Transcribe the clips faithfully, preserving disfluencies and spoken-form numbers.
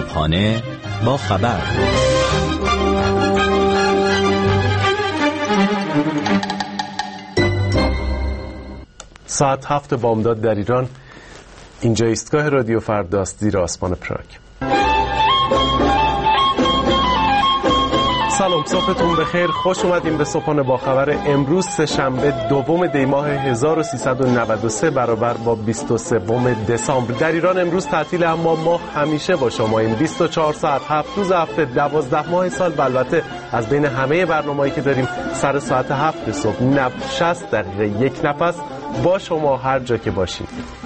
صبحانه با خبر. ساعت هفت بامداد در ایران. اینجا ایستگاه رادیو فرداست، زیر آسمان پراگ. سلام، صبحتون بخیر. خوش اومدیم به صبحانه با خبر امروز سه‌شنبه دوم دی ماه هزار و سیصد و نود و سه برابر با بیست و سوم دسامبر. در ایران امروز تعطیل، اما ما همیشه با شماییم. بیست و چهار ساعت، هفت روز هفته، دوازده ماه سال. البته از بین همه برنامه‌ای که داریم سر ساعت هفت صبح نب شصت دقیقه یک نفس با شما هر جا که باشید.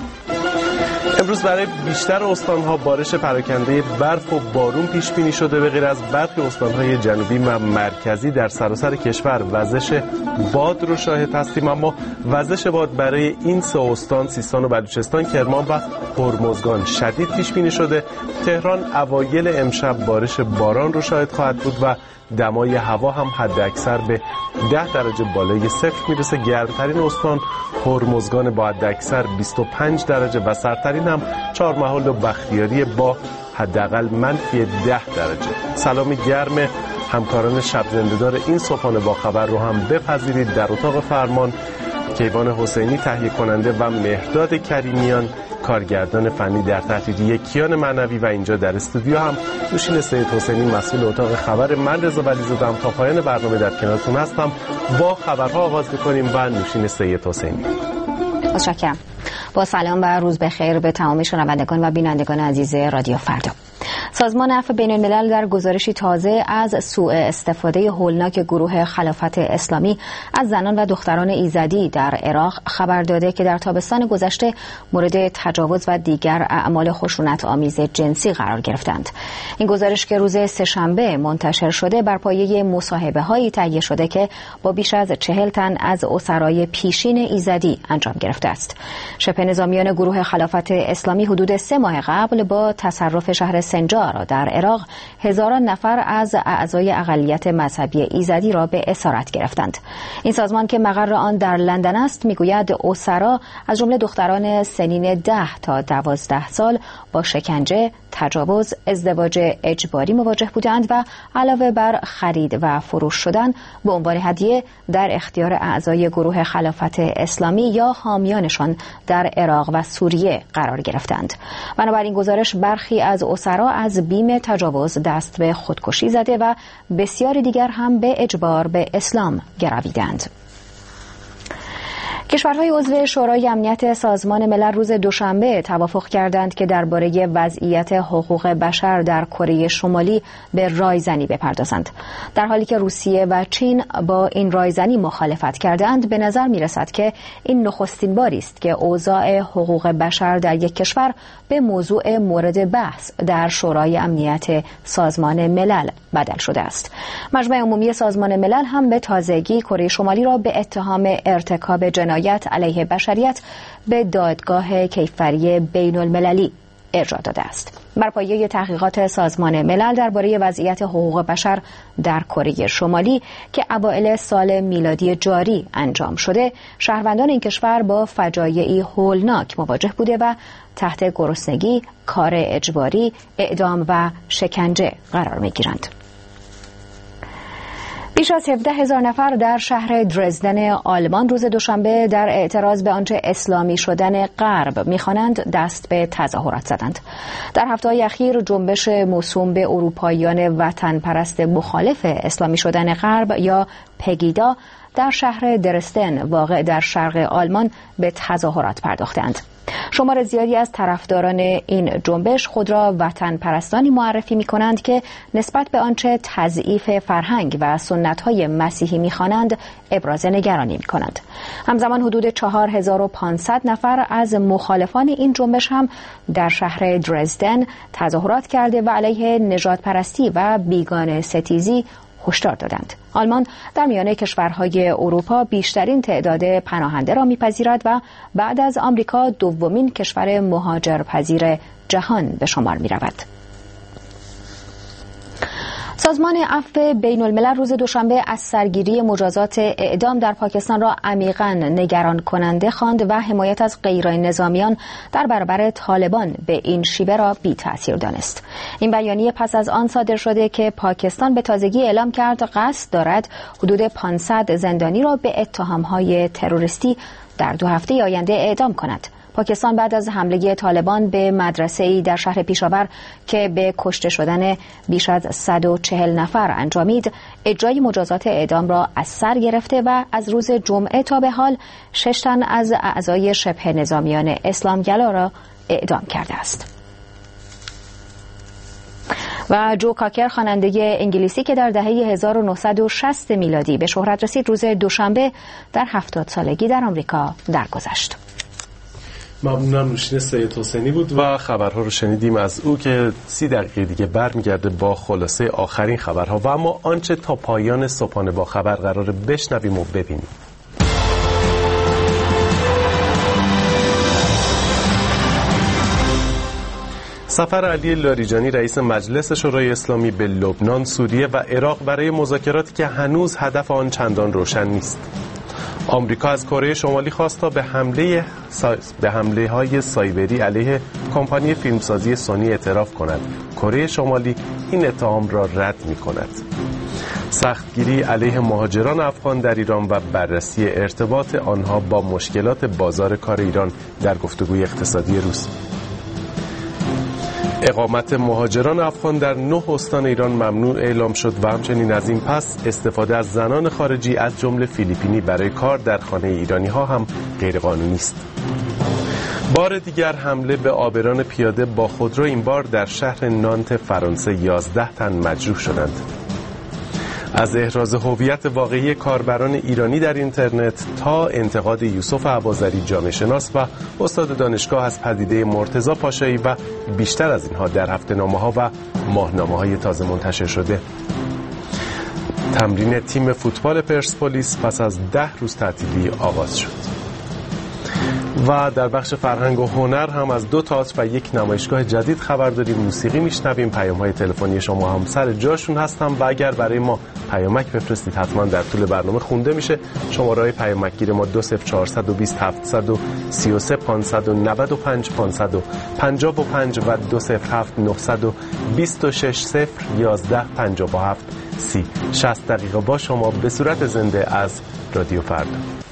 امروز برای بیشتر استان‌ها بارش پراکنده برف و بارون پیش بینی شده. به غیر از برخی استان‌های جنوبی و مرکزی در سراسر کشور وزش باد رو شاهد هستیم، اما وزش باد برای این سه استان، سیستان و بلوچستان، کرمان و هرمزگان شدید پیش بینی شده. تهران اوایل امشب بارش باران رو شاهد خواهد بود و دمای هوا هم حد اکثر به ده درجه بالای صفر میرسه. گرمترین استان هرمزگان با حد اکثر بیست و پنج درجه و سرترین هم چهارمحال و بختیاری با حداقل منفی ده درجه. سلام گرم همکاران شب زنده‌دار این صبحانه با خبر رو هم بپذیرید. در اتاق فرمان کیوان حسینی تهیه کننده و مهرداد کریمیان کارگردان فنی، در تحریریه کیان معنوی و اینجا در استودیو هم نوشین سید حسینی مسئول اتاق خبر. من رضا ولیزاده تا پایان برنامه در کنارتون هستم. با خبرها آغاز می‌کنیم و نوشین سید حسینی. متشکرم. با سلام و روز بخیر به تمام شنوندگان و بینندگان عزیز رادیو فردا. سازمان عفو بین الملل در گزارشی تازه از سوء استفاده هولناک گروه خلافت اسلامی از زنان و دختران ایزدی در عراق خبر داده که در تابستان گذشته مورد تجاوز و دیگر اعمال خشونت آمیز جنسی قرار گرفتند. این گزارش که روز سه‌شنبه منتشر شده بر پایه مصاحبه‌هایی تهیه شده که با بیش از چهل تن از اسرای پیشین ایزدی انجام گرفته است. شبه نظامیان گروه خلافت اسلامی حدود سه ماه قبل با تصرف شهر سنجار در عراق هزاران نفر از اعضای اقلیت مذهبی ایزدی را به اسارت گرفتند. این سازمان که مقر آن در لندن است میگوید اسرا از جمله دختران سنین ده تا دوازده سال با شکنجه، تجاوز، ازدواج اجباری مواجه بودند و علاوه بر خرید و فروش شدن به عنوان هدیه در اختیار اعضای گروه خلافت اسلامی یا حامیانشان در عراق و سوریه قرار گرفتند. بنابراین گزارش برخی از اسرا از بیم تجاوز دست به خودکشی زده و بسیاری دیگر هم به اجبار به اسلام گرویدند. کشورهای عضو شورای امنیت سازمان ملل روز دوشنبه توافق کردند که درباره وضعیت حقوق بشر در کره شمالی به رایزنی بپردازند. در حالی که روسیه و چین با این رایزنی مخالفت کردند، به نظر می‌رسد که این نخستین باری است که اوضاع حقوق بشر در یک کشور به موضوع مورد بحث در شورای امنیت سازمان ملل بدل شده است. مجمع عمومی سازمان ملل هم به تازگی کره شمالی را به اتهام ارتکاب جنایت علیه بشریت به دادگاه کیفری بین المللی ارجاع داده است. بر پایه تحقیقات سازمان ملل درباره وضعیت حقوق بشر در کره شمالی که اوایل سال میلادی جاری انجام شده، شهروندان این کشور با فجایعی هولناک مواجه بوده و تحت گرسنگی، کار اجباری، اعدام و شکنجه قرار می‌گیرند. بیش از هفده هزار نفر در شهر درزدن آلمان روز دوشنبه در اعتراض به آنچه اسلامی شدن غرب می‌خوانند دست به تظاهرات زدند. در هفته‌های اخیر جنبش موسوم به اروپاییان وطن پرست مخالف اسلامی شدن غرب یا پگیدا در شهر درزدن واقع در شرق آلمان به تظاهرات پرداختند. شمار زیادی از طرفداران این جنبش خود را وطن پرستانی معرفی می کنند که نسبت به آنچه تضعیف فرهنگ و سنت‌های مسیحی می خوانند ابراز نگرانی می کنند. همزمان حدود چهار هزار و پانصد نفر از مخالفان این جنبش هم در شهر درزدن تظاهرات کرده و علیه نژاد پرستی و بیگانه ستیزی هشدار دادند. آلمان در میان کشورهای اروپا بیشترین تعداد پناهنده را می‌پذیرد و بعد از آمریکا دومین کشور مهاجرپذیر جهان به شمار می‌رود. سازمان عفو بین الملل روز دوشنبه از سرگیری مجازات اعدام در پاکستان را عمیقاً نگران کننده خواند و حمایت از غیر نظامیان در برابر طالبان به این شیوه را بی تأثیر دانست. این بیانیه پس از آن صادر شده که پاکستان به تازگی اعلام کرد قصد دارد حدود پانصد زندانی را به اتهام‌های تروریستی در دو هفته آینده اعدام کند. پاکستان بعد از حمله طالبان به مدرسه‌ای در شهر پیشاور که به کشته شدن بیش از صد و چهل نفر انجامید، اجرای مجازات اعدام را از سر گرفته و از روز جمعه تا به حال شش تن از اعضای شبه نظامیان اسلامگرا را اعدام کرده است. و جو کاکر خواننده انگلیسی که در دهه هزار و نهصد و شصت میلادی به شهرت رسید روز دوشنبه در هفتاد سالگی در آمریکا درگذشت. ممنونم. نوشین سید حسینی بود و خبرها رو شنیدیم از او که سی دقیقه دیگه برمیگرده با خلاصه آخرین خبرها و اما آنچه تا پایان صبحانه با خبر قراره بشنویم و ببینیم. سفر علی لاریجانی رئیس مجلس شورای اسلامی به لبنان، سوریه و عراق برای مذاکراتی که هنوز هدف آن چندان روشن نیست. آمریکا از کره شمالی خواست تا به حمله سا... به حمله های سایبری علیه کمپانی فیلمسازی سونی اعتراف کند. کره شمالی این اتهام را رد می کند. سختگیری علیه مهاجران افغان در ایران و بررسی ارتباط آنها با مشکلات بازار کار ایران در گفتگوی اقتصادی روز. اقامت مهاجران افغان در نه استان ایران ممنوع اعلام شد و همچنین از این پس استفاده از زنان خارجی از جمله فیلیپینی برای کار در خانه ایرانی ها هم غیرقانونی است. بار دیگر حمله به آبران پیاده با خودرو، این بار در شهر نانت فرانسه یازده تن مجروح شدند. از احراز هویت واقعی کاربران ایرانی در اینترنت تا انتقاد یوسف اباظری جامعه شناس و استاد دانشگاه از پدیده مرتضی پاشایی و بیشتر از اینها در هفته‌نامه‌ها و ماهنامه‌های تازه منتشر شده. تمرین تیم فوتبال پرسپولیس پس از ده روز تعطیلی آغاز شد. و در بخش فرهنگ و هنر هم از دو تئاتر و یک نمایشگاه جدید خبر داریم. موسیقی میشنویم. پیام‌های تلفنی شما هم سر جاشون هستن و اگر برای ما پیامک بفرستید حتما در طول برنامه خونده میشه. شماره‌های پیامک گیر ما دو صفر چهارصد و بیست هفتصد و سی و سه پانصد و نود و پنج پانصد و پنجاه و پنج و دو صفر هفت نهصد و بیست و شش صفر یازده پنجاه و هفت سی. شصت دقیقه با شما به صورت زنده از رادیو فردا.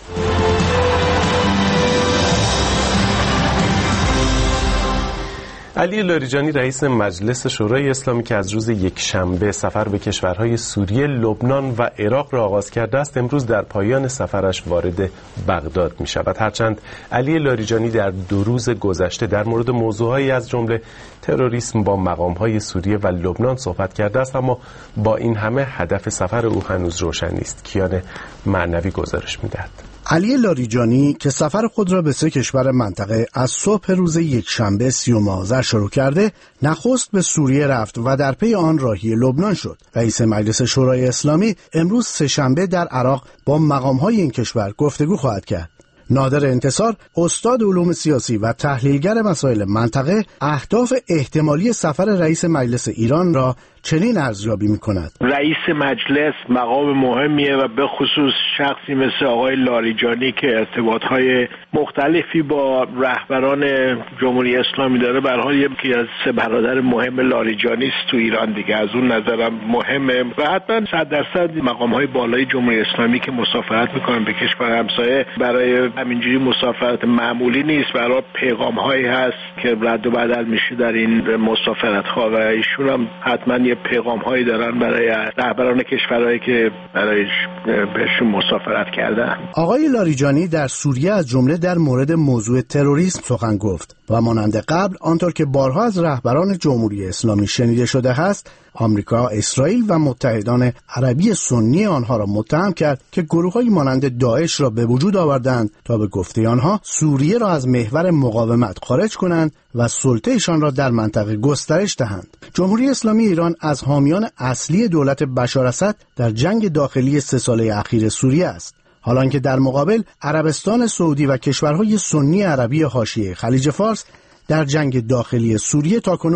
علی لاریجانی رئیس مجلس شورای اسلامی که از روز یکشنبه سفر به کشورهای سوریه، لبنان و عراق را آغاز کرده است، امروز در پایان سفرش وارد بغداد می شود. هرچند علی لاریجانی در دو روز گذشته در مورد موضوعهایی از جمله تروریسم با مقامهای سوریه و لبنان صحبت کرده است، اما با این همه هدف سفر او هنوز روشن نیست. کیان معنوی گزارش می‌دهد. علی لاریجانی که سفر خود را به سه کشور منطقه از صبح روز یکشنبه سیوم آذر شروع کرده، نخست به سوریه رفت و در پی آن راهی لبنان شد. رئیس مجلس شورای اسلامی امروز سه‌شنبه در عراق با مقام‌های این کشور گفتگو خواهد کرد. نادر انتصار، استاد علوم سیاسی و تحلیلگر مسائل منطقه، اهداف احتمالی سفر رئیس مجلس ایران را چنین ارزیابی می‌کند. رئیس مجلس مقام مهمیه و به خصوص شخصی مثل آقای لاریجانی که ارتباط‌های مختلفی با رهبران جمهوری اسلامی داره، به هر حال یکی از سه برادر مهم لاریجانی است تو ایران دیگه. از اون نظرم مهمه و حتما صد درصد مقام‌های بالای جمهوری اسلامی که مسافرت می‌کنن به کشور همسایه برای همینجوری مسافرت معمولی نیست، برای پیغام‌هایی هست که رد و بدل میشه در این مسافرت‌ها و ایشون هم حتما پیغام هایی دارن برای رهبران کشورهایی که برای بهشون مسافرت کردن. آقای لاریجانی در سوریه از جمله در مورد موضوع تروریسم سخن گفت و مانند قبل آنطور که بارها از رهبران جمهوری اسلامی شنیده شده است، آمریکا، اسرائیل و متحدان عربی سنی آنها را متهم کرد که گروه‌های مانند داعش را به وجود آوردند تا به گفته آنها سوریه را از محور مقاومت خارج کنند و سلطه‌شان را در منطقه گسترش دهند. جمهوری اسلامی ایران از حامیان اصلی دولت بشار اسد در جنگ داخلی سه ساله اخیر سوریه است، حالانکه در مقابل عربستان سعودی و کشورهای سنی عربی حاشیه خلیج فارس در جنگ داخلی سوریه تاکنون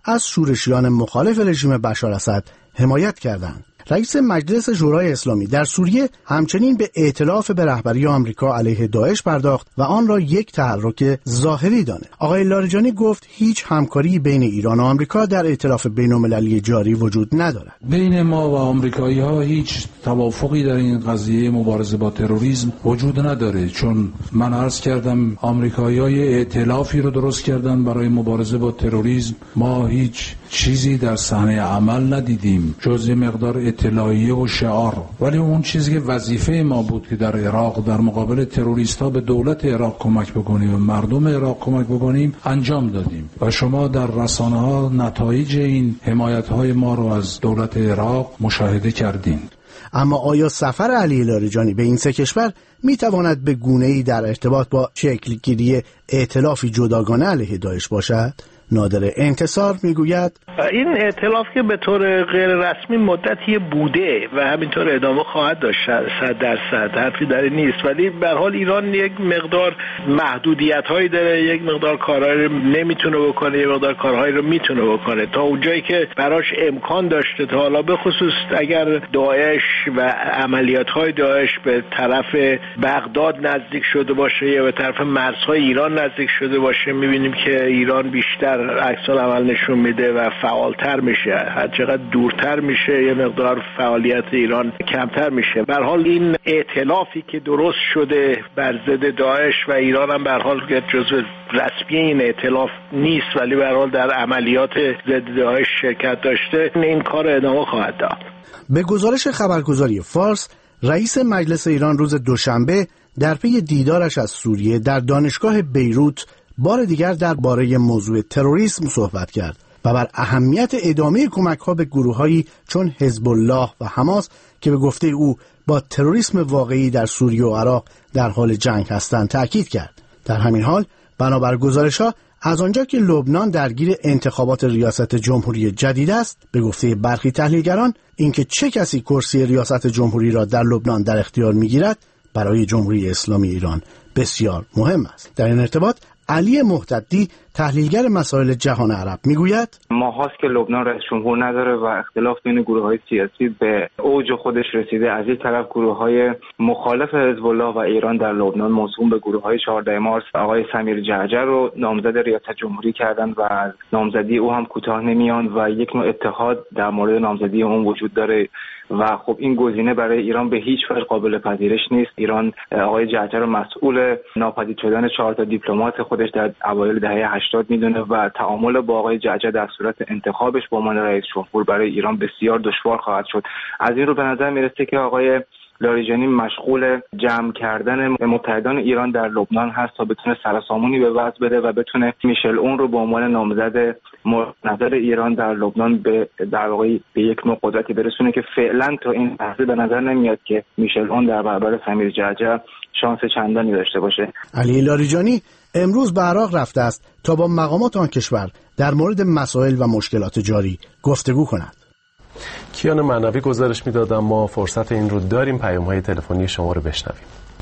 از شورشیان مخالف رژیم بشار اسد حمایت کردند. رئیس مجلس شورای اسلامی در سوریه همچنین به ائتلاف به رهبری آمریکا علیه داعش پرداخت و آن را یک تحرک ظاهری دانست. آقای لاریجانی گفت هیچ همکاری بین ایران و آمریکا در ائتلاف بین‌المللی جاری وجود ندارد. بین ما و آمریکایی‌ها هیچ توافقی در این قضیه مبارزه با تروریسم وجود نداره، چون من عرض کردم آمریکایی‌ها ائتلافی رو درست کردن برای مبارزه با تروریسم. ما هیچ چیزی در صحنه عمل ندیدیم جز مقدار اطلاعیه و شعار، ولی اون چیزی که وظیفه ما بود که در عراق در مقابل تروریست‌ها به دولت عراق کمک بکنیم و مردم عراق کمک بکنیم انجام دادیم و شما در رسانه‌ها نتایج این حمایت‌های ما رو از دولت عراق مشاهده کردین. اما آیا سفر علی لاریجانی به این سه کشور میتواند به گونه‌ای در ارتباط با شکل‌گیری ائتلافی جداگانه علیه داعش باشد؟ نادر انتصار میگوید این ائتلاف که به طور غیر رسمی مدتی بوده و همینطور ادامه خواهد داشت، صد درصد حرفی در این نیست، ولی به هر حال ایران یک مقدار محدودیت‌هایی داره، یک مقدار کارهایی رو نمیتونه بکنه، یک مقدار کارهایی رو میتونه بکنه تا اونجایی که براش امکان داشته تا حالا، به خصوص اگر داعش و عملیات‌های داعش به طرف بغداد نزدیک شده باشه یا به طرف مرزهای ایران نزدیک شده باشه، می‌بینیم که ایران بیشتر عکس العمل نشون میده و فعالتر میشه. هر چقدر دورتر میشه یه مقدار فعالیت ایران کمتر میشه. به هر حال این ائتلافی که درست شده بر ضد داعش و ایران هم به هر حال جزو رسمی این ائتلاف نیست، ولی به هر حال در عملیات ضد داعش شرکت داشته، این کار ادامه خواهد داد. به گزارش خبرگزاری فارس، رئیس مجلس ایران روز دوشنبه در پی دیدارش از سوریه در دانشگاه بیروت بار دیگر درباره موضوع تروریسم صحبت کرد و بر اهمیت ادامه کمک‌ها به گروه‌هایی چون حزب الله و حماس که به گفته او با تروریسم واقعی در سوریه و عراق در حال جنگ هستند تأکید کرد. در همین حال بنابر گزارش‌ها از آنجا که لبنان درگیر انتخابات ریاست جمهوری جدید است، به گفته برخی تحلیلگران اینکه چه کسی کرسی ریاست جمهوری را در لبنان در اختیار می‌گیرد برای جمهوری اسلامی ایران بسیار مهم است. در این ارتباط علی محتدی تحلیلگر مسائل جهان عرب میگوید ماهاست که لبنان رئیس جمهور نداره و اختلاف بین گروه‌های سیاسی به اوج خودش رسیده. از یک طرف گروه‌های مخالف حزب الله و ایران در لبنان موسوم به گروه‌های چهاردهم مارس آقای سمیر جعجع رو نامزد ریاست جمهوری کردند و از نامزدی او هم کوتاه نمیان و یک نوع اتحاد در مورد نامزدی اون وجود داره و خب این گزینه برای ایران به هیچ وجه قابل پذیرش نیست. ایران آقای جعجع رو مسئول ناپدید شدن چهار تا دیپلمات خودش در اوایل دهه هشتاد میدونه و تعامل با آقای جعجع در صورت انتخابش به عنوان رئیس جمهور برای ایران بسیار دشوار خواهد شد. از این رو به نظر میرسه که آقای لاریجانی مشغول جمع کردن متحدان ایران در لبنان هست تا بتونه سرسامونی به وضع بده و بتونه میشل اون رو به عنوان نامزد نظر ایران در لبنان به در واقع به یک نوع قدرتی برسونه که فعلا تا این لحظه به نظر نمیاد که میشل اون در برابر سمیر جعجع شانس چندانی داشته باشه. علی لاریجانی امروز به عراق رفته است تا با مقامات آن کشور در مورد مسائل و مشکلات جاری گفتگو کند. کیان معنوی گزارش میداد، ما فرصت این رو داریم پیام‌های تلفنی شما رو بشنویم.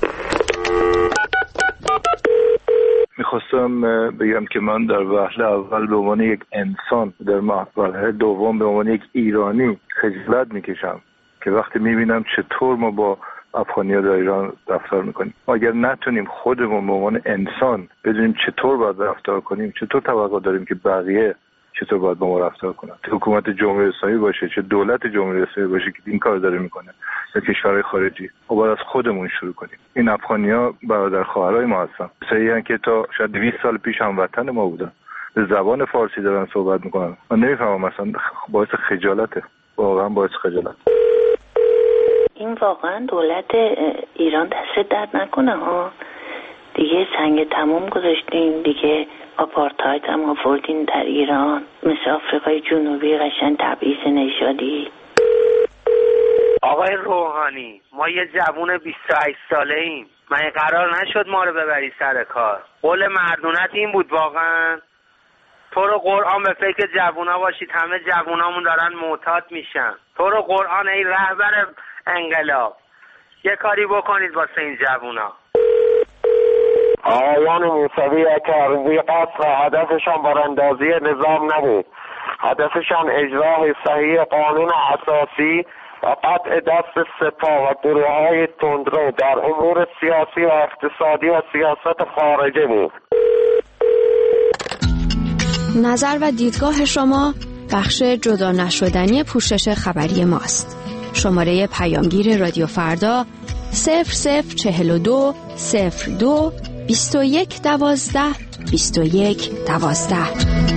میخواستم بگم که من در وهله اول به عنوان یک انسان، در وهله دوم به عنوان یک ایرانی خجالت میکشم که وقتی میبینم چطور ما با افغانی‌ها در ایران رفتار میکنیم. اگر نتونیم خودمون به عنوان انسان بدونیم چطور باید رفتار کنیم، چطور توقع داریم که بقیه چطور باید با ما رفتار کنن، چه حکومت جمهوری اسلامی باشه چه دولت جمهوری اسلامی باشه که این کار داره میکنه یا کشورهای خارجی، ما باید از خودمون شروع کنیم. این افغانی‌ها برادر خواهرای ما هستن، صحیحن که تا شاید دویست سال پیش هم وطن ما بودن، به زبان فارسی دارن صحبت میکنن. من نمیفهمم، مثلا باعث خجالته، واقعا باعث خجالت. این واقعا دولت ایران دست درد نکنه ها، دیگه سنگ تموم گذاشتین، دیگه آپارتاید هم آوردین در ایران، مثل آفریقای جنوبی قشنگ تبعیض نژادی. آقای روحانی، ما یه جوون بیست و هشت ساله ایم، من قرار نشد ما رو ببری سر کار؟ قول مردونت این بود واقعا؟ تو رو قرآن به فکر جوونا باشید، همه جوونامون دارن معتاد میشن. تو رو قرآن ای رهبر انقلاب یه کاری بکنید واسه این جوونا. آقایان موسوی اکرزی قصد و هدفشان براندازی نظام نبود، هدفشان اجرای صحیح قانون اساسی و قطع دست سپاه و گروه‌های تندرو در امور سیاسی و اقتصادی و سیاست خارجه بود. نظر و دیدگاه شما بخش جدا نشدنی پوشش خبری ماست. شماره پیامگیر رادیو فردا صفر صفر چهل و دو صفر دو بیست و یک دوازده بیست و یک دوازده.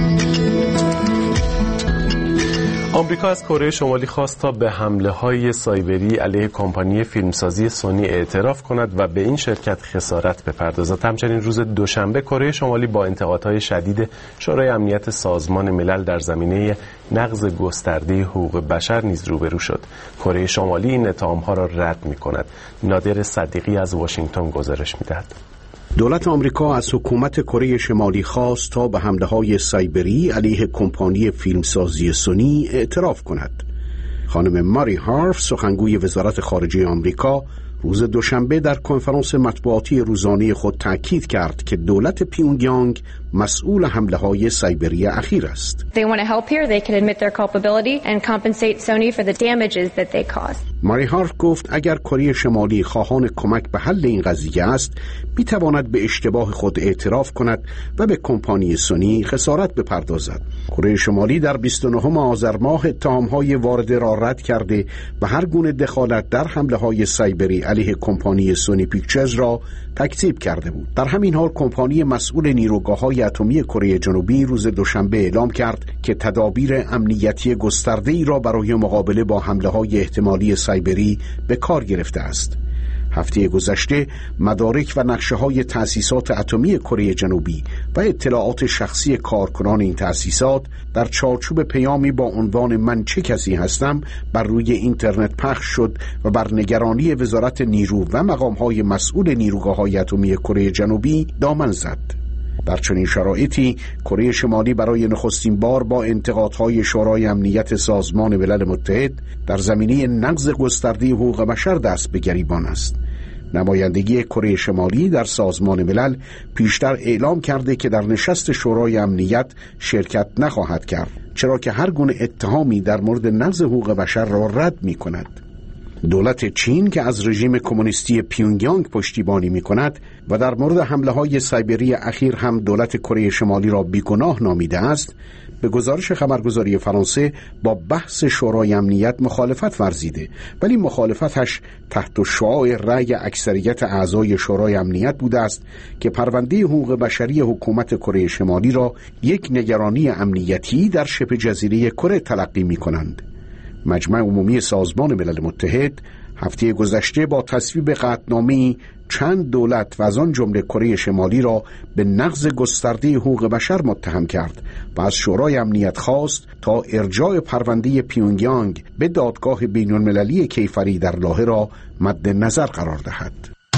آمریکا از کره شمالی خواست تا به حمله های سایبری علیه کمپانی فیلمسازی سونی اعتراف کند و به این شرکت خسارت بپردازد. همچنین روز دوشنبه کره شمالی با انتقادهای شدید شورای امنیت سازمان ملل در زمینه نقض گسترده حقوق بشر نیز روبرو شد. کره شمالی این اتهام‌ها را رد می‌کند. نادر صدیقی از واشنگتن گزارش می‌دهد. دولت آمریکا از حکومت کره شمالی خواست تا به حمله‌های سایبری علیه کمپانی فیلمسازی سونی اعتراف کند. خانم ماری هارف، سخنگوی وزارت خارجه آمریکا، روز دوشنبه در کنفرانس مطبوعاتی روزانه خود تاکید کرد که دولت پیونگیانگ مسئول حمله‌های سایبری اخیر است. They want to help here, they can admit their culpability and compensate Sony for the damages that they caused. ماری هارف گفت اگر کره شمالی خواهان کمک به حل این قضیه است، می‌تواند به اشتباه خود اعتراف کند و به کمپانی سونی خسارت بپردازد. کره شمالی در بیست و نهم آذر ماه اتهام‌های وارده را رد کرده و هر گونه دخالت در حمله‌های سایبری علیه کمپانی سونی پیکچرز را تکذیب کرده بود. در همین حال کمپانی مسئول نیروگاه‌های اتمی کره جنوبی روز دوشنبه اعلام کرد که تدابیر امنیتی گسترده‌ای را برای مقابله با حمله‌های احتمالی سایبری به کار گرفته است. هفته گذشته مدارک و نقشه‌های تأسیسات اتمی کره جنوبی و اطلاعات شخصی کارکنان این تأسیسات در چارچوب پیامی با عنوان من چه کسی هستم بر روی اینترنت پخش شد و بر نگرانی وزارت نیرو و مقام‌های مسئول نیروگاه‌های اتمی کره جنوبی دامن زد. در چنین شرایطی کره شمالی برای نخستین بار با انتقادهای شورای امنیت سازمان ملل متحد در زمینه نقض گسترده حقوق بشر دست به گریبان است. نمایندگی کره شمالی در سازمان ملل پیشتر اعلام کرده که در نشست شورای امنیت شرکت نخواهد کرد، چرا که هر گونه اتهامی در مورد نقض حقوق بشر را رد می کند. دولت چین که از رژیم کمونیستی پیونگیانگ پشتیبانی می کند و در مورد حمله های سایبری اخیر هم دولت کره شمالی را بیگناه نامیده است، به گزارش خبرگزاری فرانسه با بحث شورای امنیت مخالفت ورزیده، ولی مخالفتش تحت شعاع رأی اکثریت اعضای شورای امنیت بوده است که پرونده حقوق بشری حکومت کره شمالی را یک نگرانی امنیتی در شبه جزیره کره تلقی می کنند. مجمع عمومی سازمان ملل متحد هفته گذشته با تصویب قطعنامه‌ای چند دولت و از آن جمله کره شمالی را به نقض گسترده حقوق بشر متهم کرد و از شورای امنیت خواست تا ارجاع پرونده پیونگیانگ به دادگاه بین‌المللی کیفری در لاهه را مد نظر قرار دهد.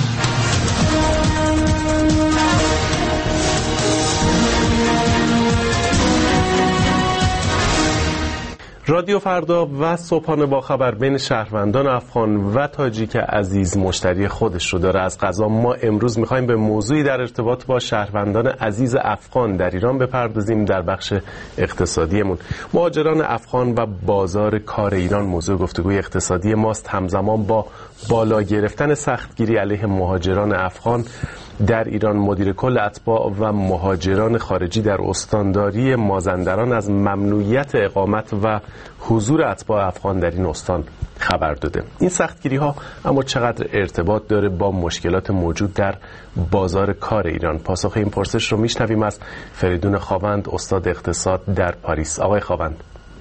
رادیو فردا و صبحانه با خبر بین شهروندان افغان و تاجیک عزیز مشتری خودش رو داره. از قضا ما امروز میخوایم به موضوعی در ارتباط با شهروندان عزیز افغان در ایران بپردازیم. در بخش اقتصادیمون مهاجران افغان و بازار کار ایران موضوع گفتگوی اقتصادی ماست. همزمان با بالا گرفتن سختگیری علیه مهاجران افغان در ایران، مدیر کل اتباع و مهاجران خارجی در استانداری مازندران از ممنوعیت اقامت و حضور اتباع افغان در این استان خبر داده. این سختگیری ها اما چقدر ارتباط داره با مشکلات موجود در بازار کار ایران؟ پاسخ این پرسش رو میشنویم از فریدون خاوند، استاد اقتصاد در پاریس. آقای خاوند،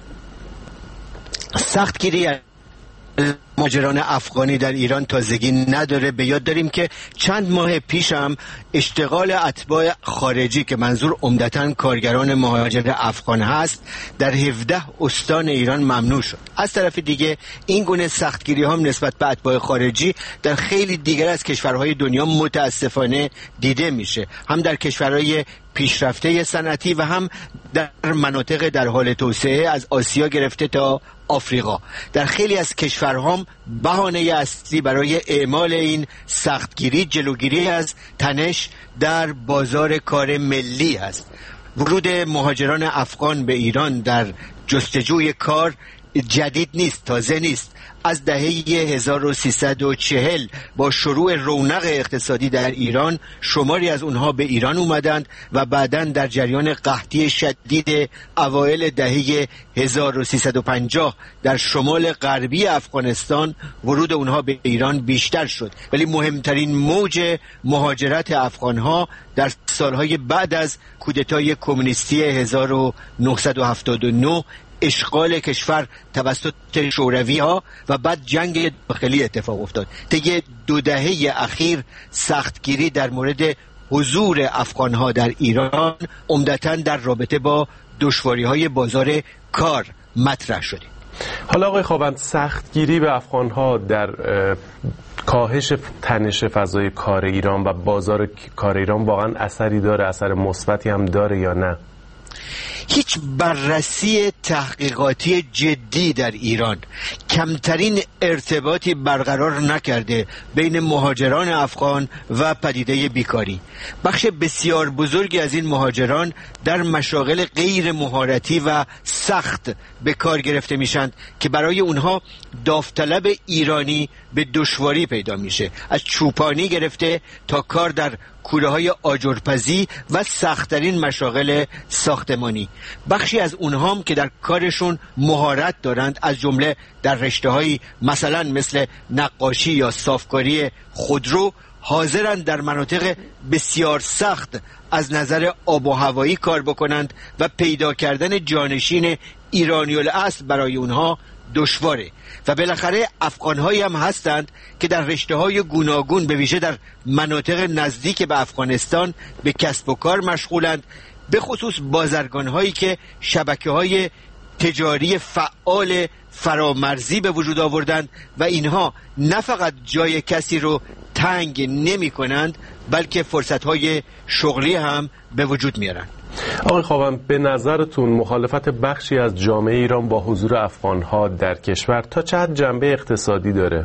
سختگیری مهاجران افغانی در ایران تازگی نداره. به یاد داریم که چند ماه پیش هم اشتغال اتباع خارجی که منظور عمدتاً کارگران مهاجر افغان هست در هفده استان ایران ممنوع شد. از طرف دیگه این گونه سختگیری هم نسبت به اتباع خارجی در خیلی دیگر از کشورهای دنیا متاسفانه دیده میشه، هم در کشورهای پیشرفته صنعتی و هم در مناطق در حال توسعه از آسیا گرفته تا آفریقا. در خیلی از کشورها بهانه اصلی برای اعمال این سختگیری جلوگیری از تنش در بازار کار ملی است. ورود مهاجران افغان به ایران در جستجوی کار جدید نیست، تازه نیست. از دهه هزار و سیصد و چهل با شروع رونق اقتصادی در ایران شماری از اونها به ایران اومدند و بعداً در جریان قحطی شدید اوایل دهه هزار و سیصد و پنجاه در شمال غربی افغانستان ورود اونها به ایران بیشتر شد. ولی مهمترین موج مهاجرت افغانها در سالهای بعد از کودتای کمونیستی هزار و نهصد و هفتاد و نه، اشغال کشور توسط شوروی ها و بعد جنگ داخلی اتفاق افتاد. طی دو دهه اخیر سختگیری در مورد حضور افغان ها در ایران عمدتاً در رابطه با دشواری های بازار کار مطرح شده. حالا آقای خوابند، سختگیری به افغان ها در کاهش تنش فضای کار ایران و بازار کار ایران واقعا اثری داره، اثر مثبتی هم داره یا نه؟ هیچ بررسی تحقیقاتی جدی در ایران کمترین ارتباطی برقرار نکرده بین مهاجران افغان و پدیده بیکاری. بخش بسیار بزرگی از این مهاجران در مشاغل غیر مهارتی و سخت به کار گرفته میشند که برای اونها داوطلب ایرانی به دشواری پیدا میشه، از چوپانی گرفته تا کار در کوله‌های آجرپزی و سخت‌ترین مشاغل ساختمانی. بخشی از اونها هم که در کارشون مهارت دارند، از جمله در رشته‌هایی مثلا مثل نقاشی یا صافکاری خودرو، حاضرند در مناطق بسیار سخت از نظر آب و هوایی کار بکنند و پیدا کردن جانشین ایرانی الاصل برای اونها دشواره. و بالاخره افغان‌هایی هم هستند که در رشته‌های گوناگون به ویژه در مناطق نزدیک به افغانستان به کسب و کار مشغولند، به خصوص بازرگان‌هایی که شبکه‌های تجاری فعال فرامرزی به وجود آوردند و اینها نه فقط جای کسی رو تنگ نمی کنند بلکه فرصت‌های شغلی هم به وجود میارن. آقای خوابند، به نظرتون مخالفت بخشی از جامعه ایران با حضور افغان‌ها در کشور تا چه حد جنبه اقتصادی داره؟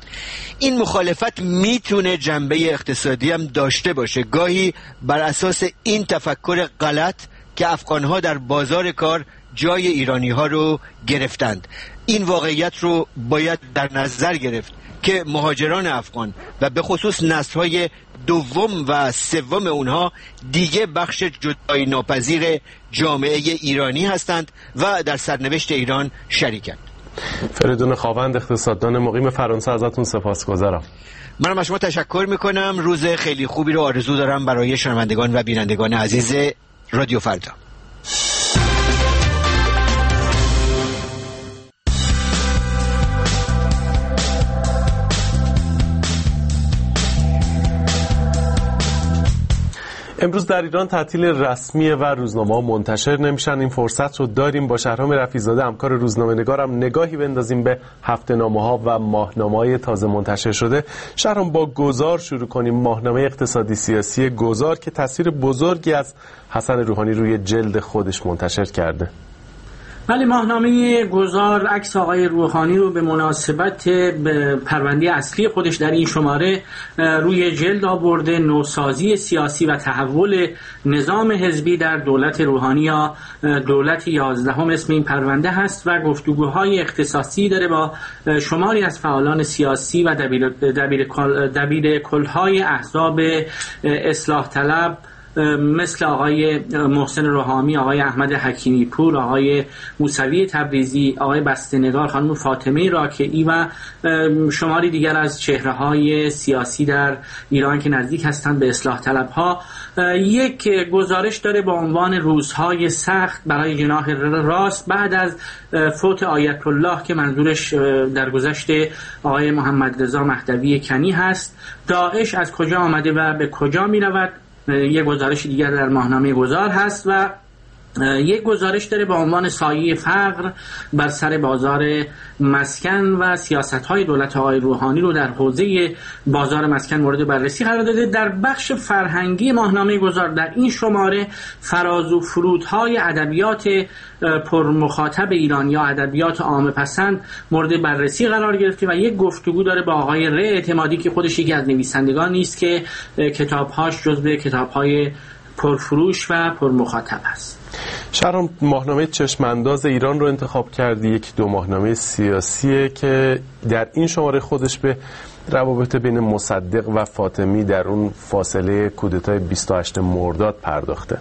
این مخالفت میتونه جنبه اقتصادی هم داشته باشه، گاهی بر اساس این تفکر غلط که افغان‌ها در بازار کار جای ایرانی‌ها رو گرفتند. این واقعیت رو باید در نظر گرفت که مهاجران افغان و به خصوص نسل‌های دوم و سوم اونها دیگه بخش جدایی ناپذیر جامعه ایرانی هستند و در سرنوشت ایران شریکند. فریدون خوابند، اقتصاددان مقیم فرانسه، ازتون سپاسگزارم. منم از شما تشکر میکنم. روز خیلی خوبی رو آرزو دارم برای شنوندگان و بینندگان عزیز رادیو فردا. امروز در ایران تعطیل رسمی و روزنامه‌ها منتشر نمیشن. این فرصت رو داریم با شهرام رفیع‌زاده همکار روزنامه نگارم نگاهی بندازیم به هفته‌نامه‌ها و ماهنامه‌های تازه منتشر شده. شهرام، با گذار شروع کنیم. ماهنامه اقتصادی سیاسی گذار که تصویر بزرگی از حسن روحانی روی جلد خودش منتشر کرده. ولی ماهنامه گذار عکس آقای روحانی رو به مناسبت پرونده اصلی خودش در این شماره روی جلد آورده. نوسازی سیاسی و تحول نظام حزبی در دولت روحانی یا دولت یازدهم اسم این پرونده هست و گفتگوهای اختصاصی داره با شماری از فعالان سیاسی و دبیر دبیر دبیر کلهای احزاب اصلاح طلب مثل آقای محسن روحانی، آقای احمد حکیمی پور، آقای موسوی تبریزی، آقای بسته‌نگار، خانم فاطمه راکعی و شماری دیگر از چهره‌های سیاسی در ایران که نزدیک هستند به اصلاح طلب‌ها. یک گزارش داره با عنوان روزهای سخت برای جناح راست بعد از فوت آیت الله که منظورش در گذشته آقای محمد رضا مهدوی کنی هست. داعش از کجا آمده و به کجا می‌رود؟ یک گزارش دیگر در ماهنامه گذار هست و یک گزارش داره با عنوان سایه فقر بر سر بازار مسکن و سیاست‌های دولت آقای روحانی رو در حوزه بازار مسکن مورد بررسی قرار داده. در بخش فرهنگی ماهنامه گذار در این شماره فراز و فرودهای ادبیات پرمخاطب ایران یا ادبیات عامه پسند مورد بررسی قرار گرفته و یک گفتگو داره با آقای ره اعتمادی که خودش یکی از نویسندگان نیست که کتاب‌هاش جزو کتاب‌های پرفروش و پرمخاطب است. شهرام، ماهنامه چشمانداز ایران رو انتخاب کردی. یک دو ماهنامه سیاسیه که در این شماره خودش به روابط بین مصدق و فاطمی در اون فاصله کودتای بیست و هشتم مرداد پرداخته.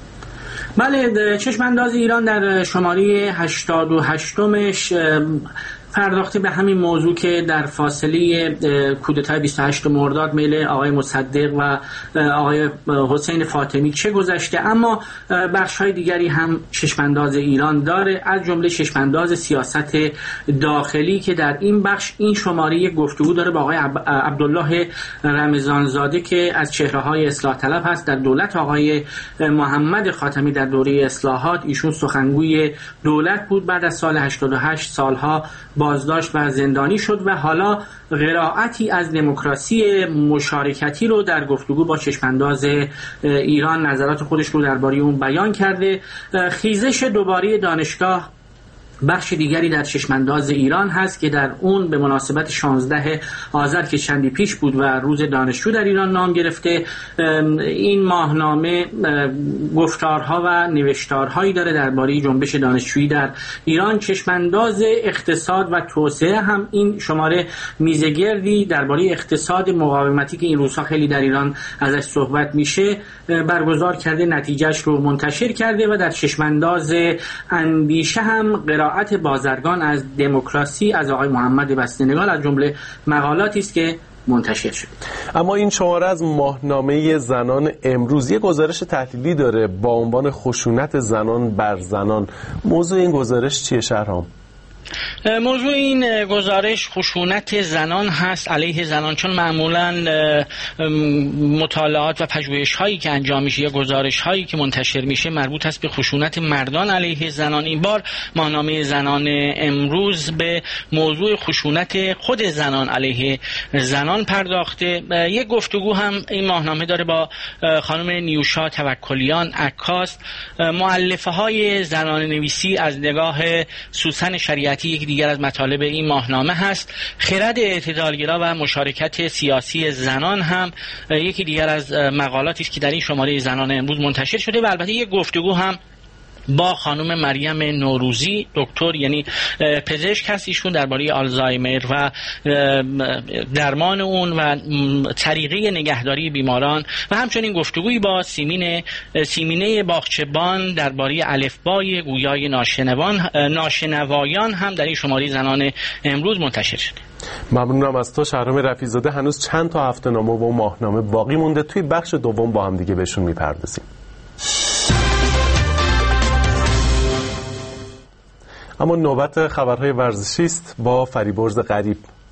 بله، چشمانداز ایران در شماره هشتاد و هشتمش پرداخته به همین موضوع که در فاصله کودتای بیست و هشتم مرداد میل آقای مصدق و آقای حسین فاطمی چه گذشته، اما بخش‌های دیگری هم چشمانداز ایران داره، از جمله چشمانداز سیاست داخلی که در این بخش این شماره گفتگو داره با آقای عبدالله رمضانزاده که از چهره‌های اصلاح طلب هست در دولت آقای محمد خاتمی. در دوره اصلاحات ایشون سخنگوی دولت بود، بعد از سال هشتاد و هشت سالها بازداشت و زندانی شد و حالا قرائتی از دموکراسی مشارکتی رو در گفتگو با چشمانداز ایران نظرات خودش رو درباره اون بیان کرده. خیزش دوباره دانشگاه بخش دیگری در چشمانداز ایران هست که در اون به مناسبت شانزده آذر که چندی پیش بود و روز دانشجو در ایران نام گرفته، این ماهنامه گفتارها و نوشتارهایی داره درباره جنبش دانشجویی در ایران. چشمانداز اقتصاد و توسعه هم این شماره میزگردی درباره اقتصاد مقاومتی که این روزها خیلی در ایران ازش صحبت میشه برگزار کرده، نتیجهش رو منتشر کرده. و در چشمانداز اندیشه هم قرائت بازرگان از دموکراسی از آقای محمد بسته‌نگار از جمله مقالاتی است که منتشر شد. اما این شماره از ماهنامه زنان امروز یه گزارش تحلیلی داره با عنوان خشونت زنان بر زنان. موضوع این گزارش چیه شهرام؟ موضوع این گزارش خشونت زنان هست علیه زنان، چون معمولا مطالعات و پژوهش هایی که انجام میشه یا گزارش هایی که منتشر میشه مربوط است به خشونت مردان علیه زنان. این بار ماهنامه زنان امروز به موضوع خشونت خود زنان علیه زنان پرداخته. یک گفتگو هم این ماهنامه داره با خانم نیوشا توکلیان عکاس، مؤلفه های زنان نویسی از نگاه سوسن شریعتی یک دیگر از مطالب این ماهنامه هست. خرد اعتدالگرا و مشارکت سیاسی زنان هم یکی دیگر از مقالاتی است که در این شماره زنان امروز منتشر شده. و البته یک گفتگو هم با خانم مریم نوروزی، دکتر یعنی پزشک هست ایشون، درباره آلزایمر و درمان اون و طریقه نگهداری بیماران. و همچنین گفتگویی با سیمین سیمینه باغچبان درباره الفبای گویای ناشنوان ناشنوایان هم در این شماره زنان امروز منتشر شده. ممنونم از تو شهرام رفیع‌زاده. هنوز چند تا هفته نامه و ماهنامه باقی مونده، توی بخش دوم با هم دیگه بهشون میپردازیم. اما نوبت خبرهای ورزشی است با فریبرز غریب.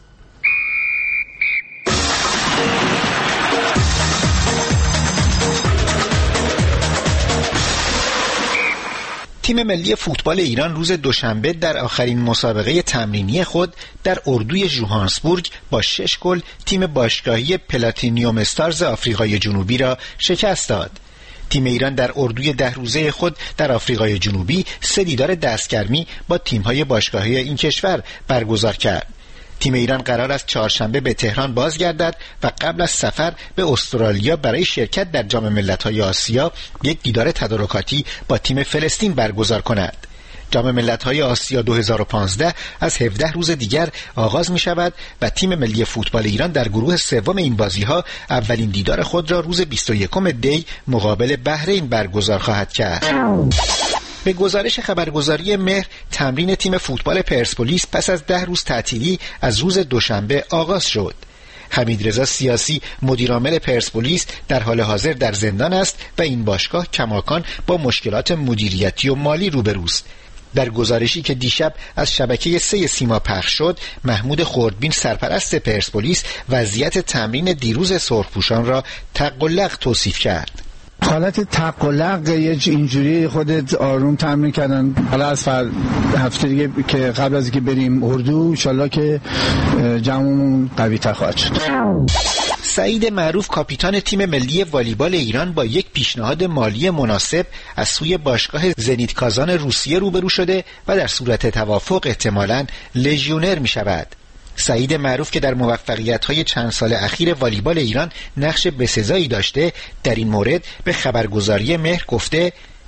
تیم ملی فوتبال ایران روز دوشنبه در آخرین مسابقه تمرینی خود در اردوی ژوهانسبورگ با شش گل تیم باشگاهی پلاتینیوم استارز آفریقای جنوبی را شکست داد. تیم ایران در اردوی ده روزه خود در آفریقای جنوبی سه دیدار دستگرمی با تیم‌های باشگاهی این کشور برگزار کرد. تیم ایران قرار است چهارشنبه به تهران بازگردد و قبل از سفر به استرالیا برای شرکت در جام ملت‌های آسیا یک دیدار تدارکاتی با تیم فلسطین برگزار کند. جام ملت‌های آسیا دو هزار و پانزده از هفده روز دیگر آغاز می شود و تیم ملی فوتبال ایران در گروه سوم این بازی‌ها اولین دیدار خود را روز بیست و یکم دی مقابل بحرین برگزار خواهد کرد. به گزارش خبرگزاری مهر، تمرین تیم فوتبال پرسپولیس پس از ده روز تعطیلی از روز دوشنبه آغاز شد. حمیدرضا سیاسی مدیرعامل پرسپولیس در حال حاضر در زندان است و این باشگاه کماکان با مشکلات مدیریتی و مالی روبروست. در گزارشی که دیشب از شبکه سه سیما پخش شد، محمود خردبین سرپرست پرسپولیس وضعیت تمرین دیروز سرخپوشان را تق و لق توصیف کرد. حالت تق و لق یه اینجوری خودت آروم تمرین کردن. حالا از هفته دیگه که قبل از اینکه بریم اردو انشالله که جمعمون قوی تر خواهد شد. سعید معروف کاپیتان تیم ملی والیبال ایران با یک پیشنهاد مالی مناسب از سوی باشگاه زنیت کازان روسیه روبرو شده و در صورت توافق احتمالاً لژیونر می شود. سعید معروف که در موفقیت‌های چند سال اخیر والیبال ایران نقش بسزایی داشته، در این مورد به خبرگزاری مهر گفته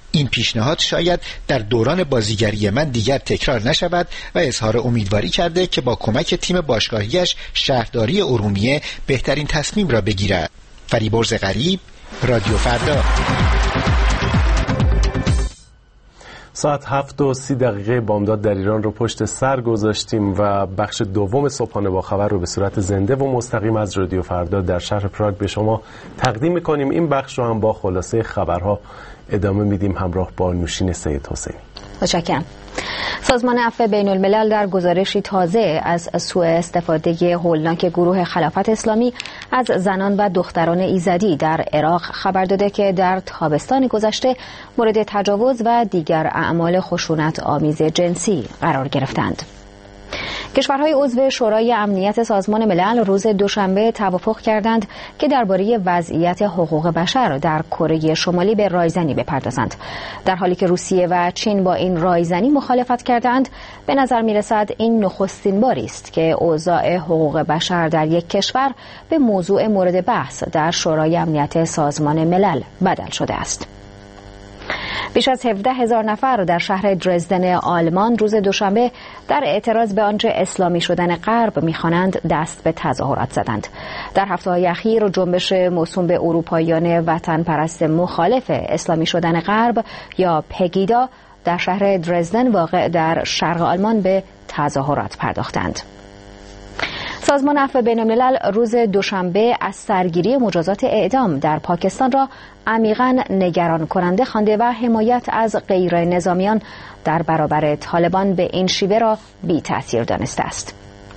این پیشنهاد شاید در دوران بازیگری من دیگر تکرار نشود و اظهار امیدواری کرده که با کمک تیم باشگاهیش شهرداری ارومیه بهترین تصمیم را بگیرد. فریبرز غریب، رادیو فردا. ساعت هفت و سی دقیقه بامداد در ایران رو پشت سر گذاشتیم و بخش دوم صبحانه با خبر رو به صورت زنده و مستقیم از رادیو فردا در شهر پراگ به شما تقدیم می‌کنیم. این بخش رو هم با خلاصه خبرها ادامه میدیم همراه با نوشین سید حسینی. متشکرم. سازمان عفو بین الملل در گزارشی تازه از سوء استفاده هولناک گروه خلافت اسلامی از زنان و دختران ایزدی در عراق خبر داده که در تابستان گذشته مورد تجاوز و دیگر اعمال خشونت آمیز جنسی قرار گرفتند. کشورهای عضو شورای امنیت سازمان ملل روز دوشنبه توافق کردند که درباره وضعیت حقوق بشر در کره شمالی به رایزنی بپردازند. در حالی که روسیه و چین با این رایزنی مخالفت کردند، به نظر می‌رسد این نخستین باری است که اوضاع حقوق بشر در یک کشور به موضوع مورد بحث در شورای امنیت سازمان ملل بدل شده است. بیش از هفده هزار نفر در شهر درزدن آلمان روز دوشنبه در اعتراض به آنچه اسلامی شدن غرب می‌خوانند دست به تظاهرات زدند. در هفته‌های اخیر جنبش موسوم به اروپاییان وطن پرست مخالف اسلامی شدن غرب یا پگیدا در شهر درزدن واقع در شرق آلمان به تظاهرات پرداختند. سازمان عفو بین الملل روز دوشنبه از سرگیری مجازات اعدام در پاکستان را عمیقاً نگران کننده خوانده و حمایت از غیر نظامیان در برابر طالبان به این شیوه را بی تأثیر دانسته است.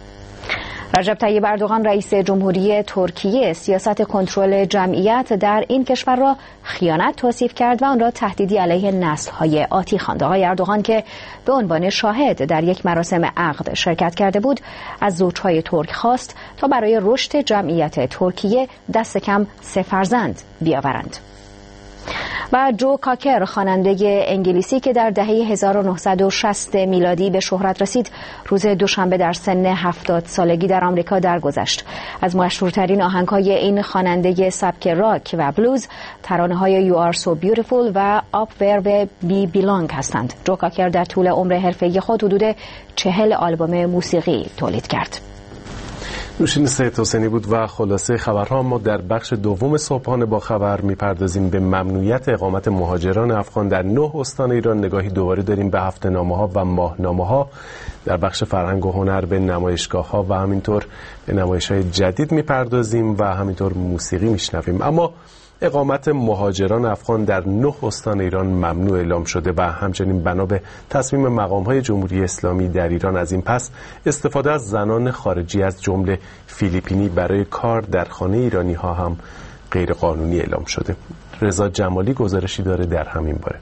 رجب طیب اردوغان رئیس جمهوری ترکیه سیاست کنترل جمعیت در این کشور را خیانت توصیف کرد و آن را تهدیدی علیه نسل‌های آتی خواند. آقای اردوغان که به عنوان شاهد در یک مراسم عقد شرکت کرده بود، از زوجهای ترک خواست تا برای رشد جمعیت ترکیه دست کم سه فرزند بیاورند. و جو کاکر خواننده انگلیسی که در دهه هزار و نهصد و شصت میلادی به شهرت رسید روز دوشنبه در سن هفتاد سالگی در آمریکا درگذشت. از مشهورترین آهنگ‌های این خواننده سبک راک و بلوز ترانه‌های You Are So Beautiful و Up Where We Belong هستند. جو کاکر در طول عمر حرفه‌ای خود حدود چهل آلبوم موسیقی تولید کرد. نوشین سید حسینی بود و خلاصه خبرها. ما در بخش دوم صبحانه با خبر میپردازیم به ممنوعیت اقامت مهاجران افغان در نه استان ایران. نگاهی دوباره داریم به هفته‌نامه‌ها و ماهنامه‌ها. در بخش فرهنگ و هنر به نمایشگاه‌ها و همینطور به نمایش‌های جدید میپردازیم و همینطور موسیقی میشنویم. اما اقامت مهاجران افغان در نه استان ایران ممنوع اعلام شده و همچنین بنا به تصمیم مقام‌های جمهوری اسلامی در ایران از این پس استفاده از زنان خارجی از جمله فیلیپینی برای کار در خانه ایرانی‌ها هم غیر قانونی اعلام شده. رضا جمالی گزارشی داره در همین باره.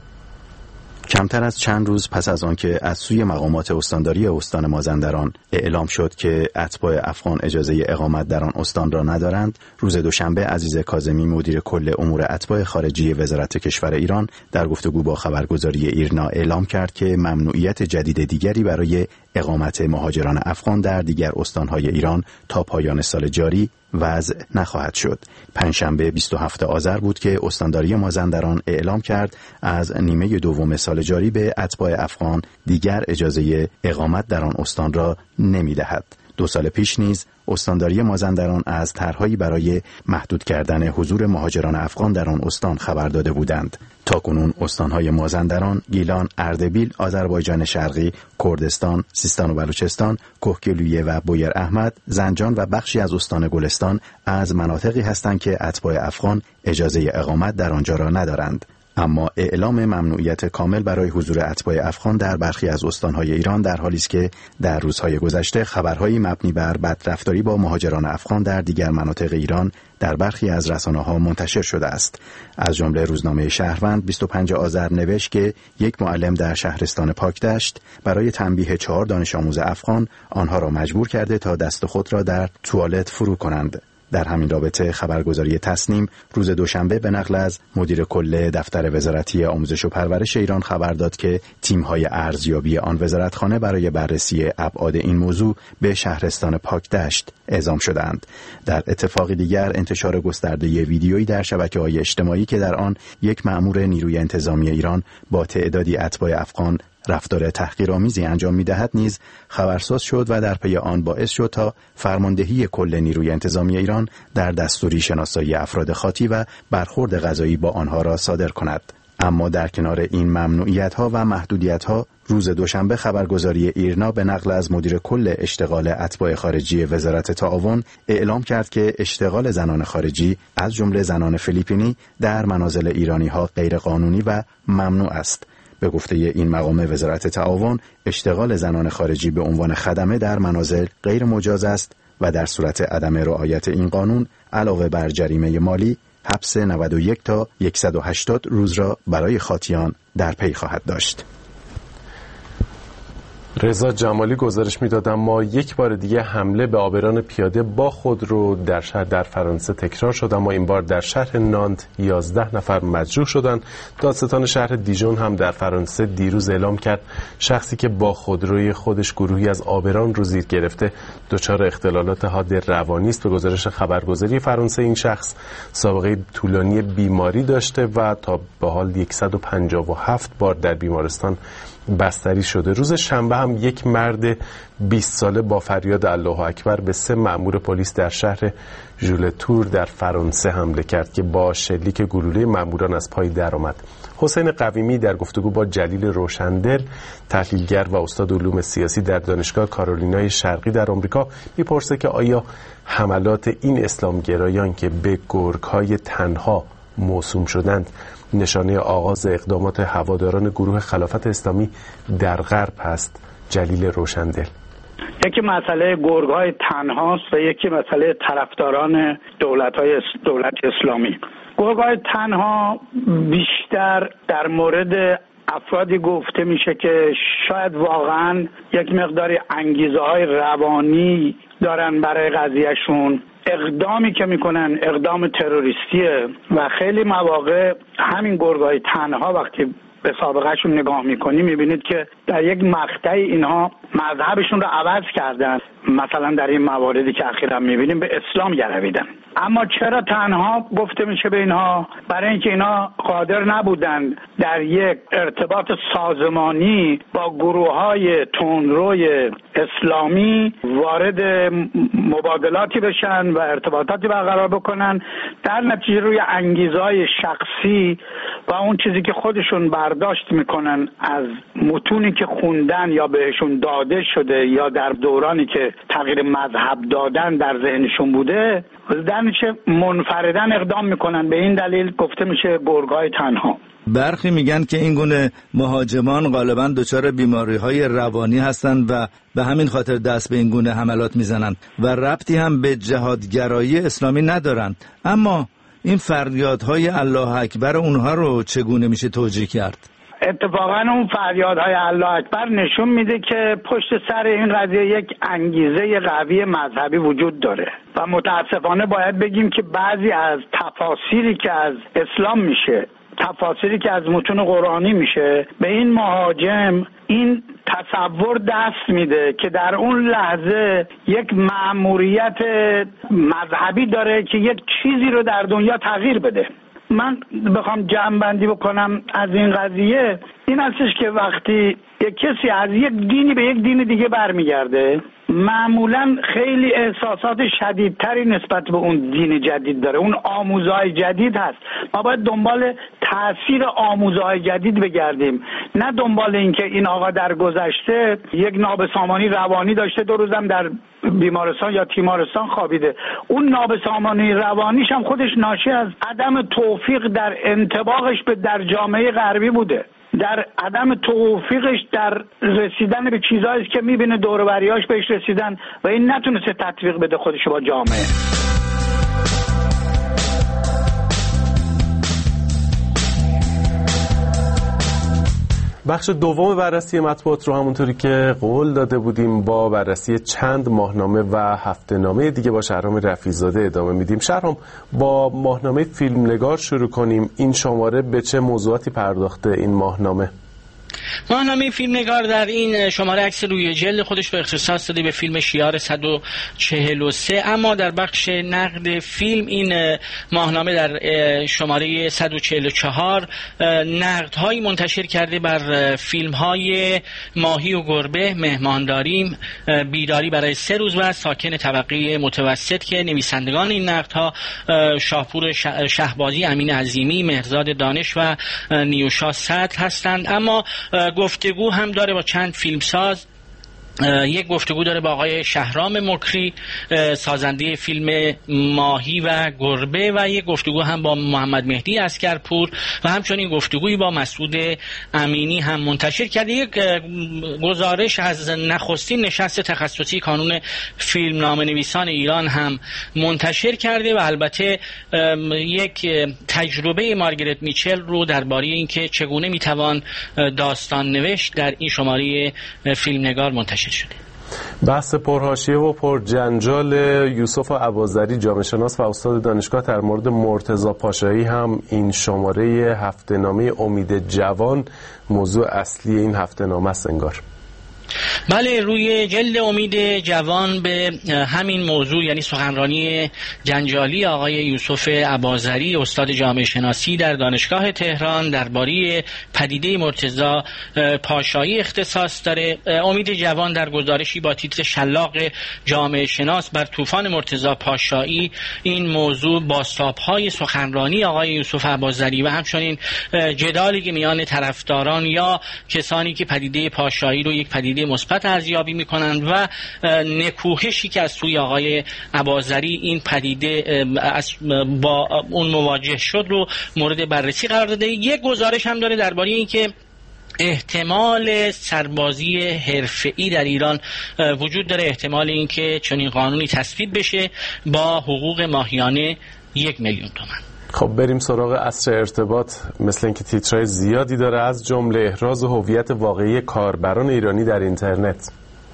کمتر از چند روز پس از آنکه از سوی مقامات استانداری استان مازندران اعلام شد که اتباع افغان اجازه اقامت در آن استان را ندارند، روز دوشنبه عزیز کاظمی مدیر کل امور اتباع خارجی وزارت کشور ایران در گفتگو با خبرگزاری ایرنا اعلام کرد که ممنوعیت جدید دیگری برای اقامت مهاجران افغان در دیگر استانهای ایران تا پایان سال جاری وضع نخواهد شد. پنجشنبه بیست و هفتم آذر بود که استانداری مازندران اعلام کرد از نیمه دوم سال جاری به اتباع افغان دیگر اجازه اقامت در آن استان را نمی‌دهد. دو سال پیش نیز استانداری مازندران از طرح‌هایی برای محدود کردن حضور مهاجران افغان در آن استان خبر داده بودند. تاکنون استان‌های مازندران، گیلان، اردبیل، آذربایجان شرقی، کردستان، سیستان و بلوچستان، کهگیلویه و بویر احمد، زنجان و بخشی از استان گلستان از مناطقی هستند که اتباع افغان اجازه اقامت در آنجا را ندارند. اما اعلام ممنوعیت کامل برای حضور اتباع افغان در برخی از استانهای ایران در حالی است که در روزهای گذشته خبرهایی مبنی بر بدرفتاری با مهاجران افغان در دیگر مناطق ایران در برخی از رسانه‌ها منتشر شده است. از جمله روزنامه شهروند بیست و پنجم آذر نوشت که یک معلم در شهرستان پاکدشت برای تنبیه چهار دانش آموز افغان آنها را مجبور کرده تا دست خود را در توالت فرو کنند. در همین رابطه خبرگزاری تسنیم روز دوشنبه به نقل از مدیر کل دفتر وزارتی آموزش و پرورش ایران خبر داد که تیم‌های ارزیابی آن وزارتخانه برای بررسی ابعاد این موضوع به شهرستان پاکدشت اعزام شدند. در اتفاقی دیگر انتشار گسترده ویدیویی در شبکه‌های اجتماعی که در آن یک مأمور نیروی انتظامی ایران با تعدادی اتباع افغان رفتار تحقیرآمیزی انجام می‌دهد نیز خبرساز شد و در پی آن باعث شد تا فرماندهی کل نیروی انتظامی ایران در دستوری شناسایی افراد خاطی و برخورد قضایی با آنها را صادر کند. اما در کنار این ممنوعیت‌ها و محدودیت‌ها روز دوشنبه خبرگزاری ایرنا به نقل از مدیر کل اشتغال اتباع خارجی وزارت تعاون اعلام کرد که اشتغال زنان خارجی از جمله زنان فیلیپینی در منازل ایرانی‌ها غیر قانونی و ممنوع است. به گفته این مقام وزارت تعاون، اشتغال زنان خارجی به عنوان خدمه در منازل غیر مجاز است و در صورت عدم رعایت این قانون علاوه بر جریمه مالی، حبس نود و یک تا صد و هشتاد روز را برای خاطیان در پی خواهد داشت. رضا جمالی گزارش می‌داد اما یک بار دیگه حمله به آبران پیاده با خودرو در شهر در فرانسه تکرار شد، اما این بار در شهر نانت یازده نفر مجروح شدند. دادستان شهر دیژون هم در فرانسه دیروز اعلام کرد شخصی که با خودروی خودش گروهی از آبران رو زیر گرفته دچار اختلالات حاد روانی است. به گزارش خبرگزاری فرانسه این شخص سابقه طولانی بیماری داشته و تا به حال صد و پنجاه و هفت بار در بیمارستان بستری شده. روز شنبه هم یک مرد بیست ساله با فریاد الله اکبر به سه مأمور پلیس در شهر ژولتور در فرانسه حمله کرد که با شلیک گلوله مأموران از پای درآمد. حسین قویمی در گفتگو با جلیل روشندل، تحلیلگر و استاد علوم سیاسی در دانشگاه کارولینای شرقی در آمریکا، میپرسه که آیا حملات این اسلامگرایان که به گرگ‌های تنها موسوم شدند نشانه آغاز اقدامات هواداران گروه خلافت اسلامی در غرب هست؟ جلیل روشندل: یکی مسئله گرگ‌های تنهاست و یکی مسئله طرفداران دولت‌های دولت اسلامی. گرگ‌های تنها بیشتر در مورد افرادی گفته میشه که شاید واقعا یک مقداری انگیزه‌های روانی دارن برای قضیهشون. اقدامی که میکنن اقدام تروریستیه و خیلی مواقع همین گرگ‌های تنها وقتی به سابقهشون نگاه میکنی میبینید که در یک مقطعی اینها مذهبشون رو عوض کردن. مثلا در این مواردی که اخیراً میبینیم به اسلام گرویدن. اما چرا تنها گفته میشه به اینها؟ برای اینکه اینها قادر نبودن در یک ارتباط سازمانی با گروه‌های تندروی اسلامی وارد مبادلاتی بشن و ارتباطاتی برقرار بکنن، در نتیجه روی انگیزه‌های شخصی و اون چیزی که خودشون برداشت میکنن از متونی که خوندن یا بهشون داده شده یا در دورانی که تغییر مذهب دادن در ذهنشون بوده، در نتیجه منفردن اقدام میکنن. به این دلیل گفته میشه گرگ‌های تنها. برخی میگن که این گونه مهاجمان غالبا دچار بیماری‌های روانی هستند و به همین خاطر دست به این گونه حملات میزنند و ربطی هم به جهادگرایی اسلامی ندارند. اما این فریادهای الله اکبر اونها رو چگونه میشه توجیه کرد؟ اتفاقا اون فریادهای الله اکبر نشون میده که پشت سر این قضیه یک انگیزه قوی مذهبی وجود داره و متاسفانه باید بگیم که بعضی از تفاسیری که از اسلام میشه، تفاسیری که از متون قرآنی میشه، به این مهاجم این تصور دست میده که در اون لحظه یک مأموریت مذهبی داره که یک چیزی رو در دنیا تغییر بده. من بخوام جمع‌بندی بکنم از این قضیه، این هستش که وقتی یک کسی از یک دینی به یک دین دیگه برمیگرده، معمولا خیلی احساسات شدیدتری نسبت به اون دین جدید داره، اون آموزهای جدید هست. ما باید دنبال تأثیر آموزهای جدید بگردیم، نه دنبال اینکه این آقا در گذشته یک نابسامانی روانی داشته، دو روزم در بیمارستان یا تیمارستان خوابیده. اون نابسامانی روانیش هم خودش ناشی از عدم توفیق در انطباقش به در جامعه غربی بوده، در عدم توفیقش در رسیدن به چیزهایی که میبینه دور و بریاش بهش رسیدن و این نتونسته تطبیق بده خودش با جامعه. بخش دوم بررسی مطبوعات رو همونطوری که قول داده بودیم با بررسی چند ماهنامه و هفته‌نامه دیگه با شهرام رفیع‌زاده ادامه میدیم. شهرام، با ماهنامه فیلمنگار شروع کنیم. این شماره به چه موضوعاتی پرداخته این ماهنامه؟ ماهنامه فیلمنگار در این شماره عکس روی جلد خودش رو اختصاص داده به فیلم شیار صد و چهل و سه، اما در بخش نقد فیلم این ماهنامه در شماره صد و چهل و چهار نقدهایی منتشر کرده بر فیلم‌های ماهی و گربه، مهمانداریم، بیداری برای سه روز و ساکن طبقه متوسط که نویسندگان این نقدها شاپور شهبازی، امین عظیمی، مهرزاد دانش و نیوشا صدر هستند. اما گفتگو هم داره با چند فیلمساز. یک گفتگو داره با آقای شهرام مکری، سازنده فیلم ماهی و گربه، و یک گفتگو هم با محمد مهدی اسکرپور و همچنین گفتگویی با مسعود امینی هم منتشر کرده. یک گزارش از نخستین نشست تخصصی کانون فیلم نامه‌نویسان ایران هم منتشر کرده و البته یک تجربه مارگرت میچل رو درباره اینکه چگونه میتوان داستان نوشت در این شماره فیلمنگار منتشر شده. بحث پرحاشیه و پرجنجال یوسف اباظری، جامعه شناس و استاد دانشگاه، در مورد مرتضی پاشایی هم این شماره هفته‌نامه امید جوان موضوع اصلی این هفته‌نامه است انگار. بله، روی جلد امید جوان به همین موضوع، یعنی سخنرانی جنجالی آقای یوسف اباظری استاد جامعه شناسی در دانشگاه تهران درباره پدیده مرتضی پاشایی اختصاص داره. امید جوان در گزارشی با تیتر شلاق جامعه شناس بر طوفان مرتضی پاشایی این موضوع بازتاب‌های سخنرانی آقای یوسف اباظری و همچنین جدالی که میان طرفداران یا کسانی که پدیده پاشایی رو یک پدیده مثبت ارزیابی میکنند و نکوهشی که از سوی آقای اباظری این پدیده با اون مواجه شد رو مورد بررسی قرار داده. یک گزارش هم داره درباره اینکه احتمال سربازی حرفه‌ای در ایران وجود داره، احتمال اینکه چنین قانونی تصویب بشه با حقوق ماهیانه یک میلیون تومان. خب بریم سراغ عصر ارتباط. مثل اینکه تیترهای زیادی داره، از جمله احراز هویت واقعی کاربران ایرانی در اینترنت.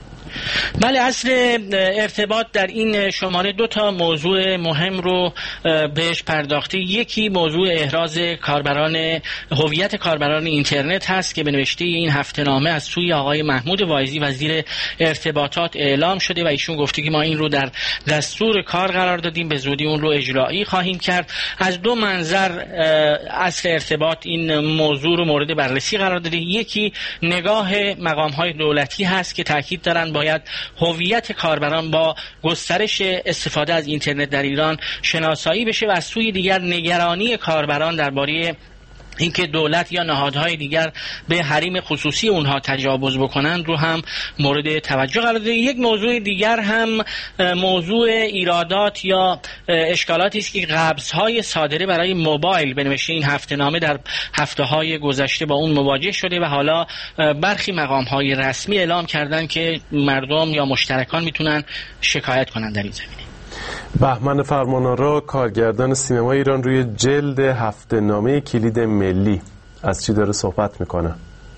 بله، عصر ارتباط در این شماره دو تا موضوع مهم رو بهش پرداخته. یکی موضوع احراز کاربران هویت کاربران اینترنت هست که به نوشته این هفته‌نامه از سوی آقای محمود واعظی وزیر ارتباطات اعلام شده و ایشون گفته که ما این رو در دستور کار قرار دادیم، به زودی اون رو اجرایی خواهیم کرد. از دو منظر عصر ارتباط این موضوع رو مورد بررسی قرار داده. یکی نگاه مقام‌های دولتی هست که تاکید دارن باید هویت کاربران با گسترش استفاده از اینترنت در ایران شناسایی بشه و از سوی دیگر نگرانی کاربران درباره اینکه دولت یا نهادهای دیگر به حریم خصوصی اونها تجاوز بکنند رو هم مورد توجه قرار داده. یک موضوع دیگر هم موضوع ایرادات یا اشکالاتی است که قبض‌های صادره برای موبایل به نوشته این هفته‌نامه در هفته‌های گذشته با اون مواجه شده و حالا برخی مقام‌های رسمی اعلام کردن که مردم یا مشترکان میتونن شکایت کنند در این زمینه. بهمن فرمانآرا، کارگردان سینما ایران، روی جلد هفته‌نامه کلید ملی از چی داره صحبت میکنه؟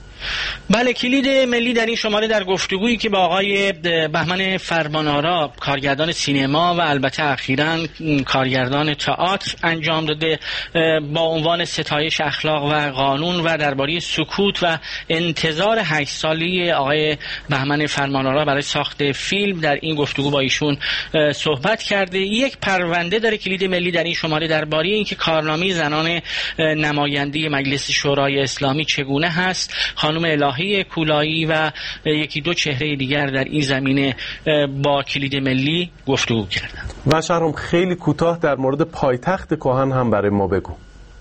بله، کلید ملی در این شماره در گفتگویی که با آقای بهمن فرمانآرا کارگردان سینما و البته اخیراً کارگردان تئاتر انجام داده با عنوان ستایش اخلاق و قانون و درباره سکوت و انتظار هشت سالی آقای بهمن فرمانآرا برای ساخت فیلم، در این گفتگو با ایشون صحبت کرده. یک پرونده داره کلید ملی در این شماره درباره اینکه کارنامه زنان نماینده مجلس شورای اسلامی چگونه هست. خانم الهی کولایی و یکی دو چهره دیگر در این زمینه با کلید ملی گفتگو کردند. و شهرام، خیلی کوتاه در مورد پایتخت کهن هم برای ما بگو.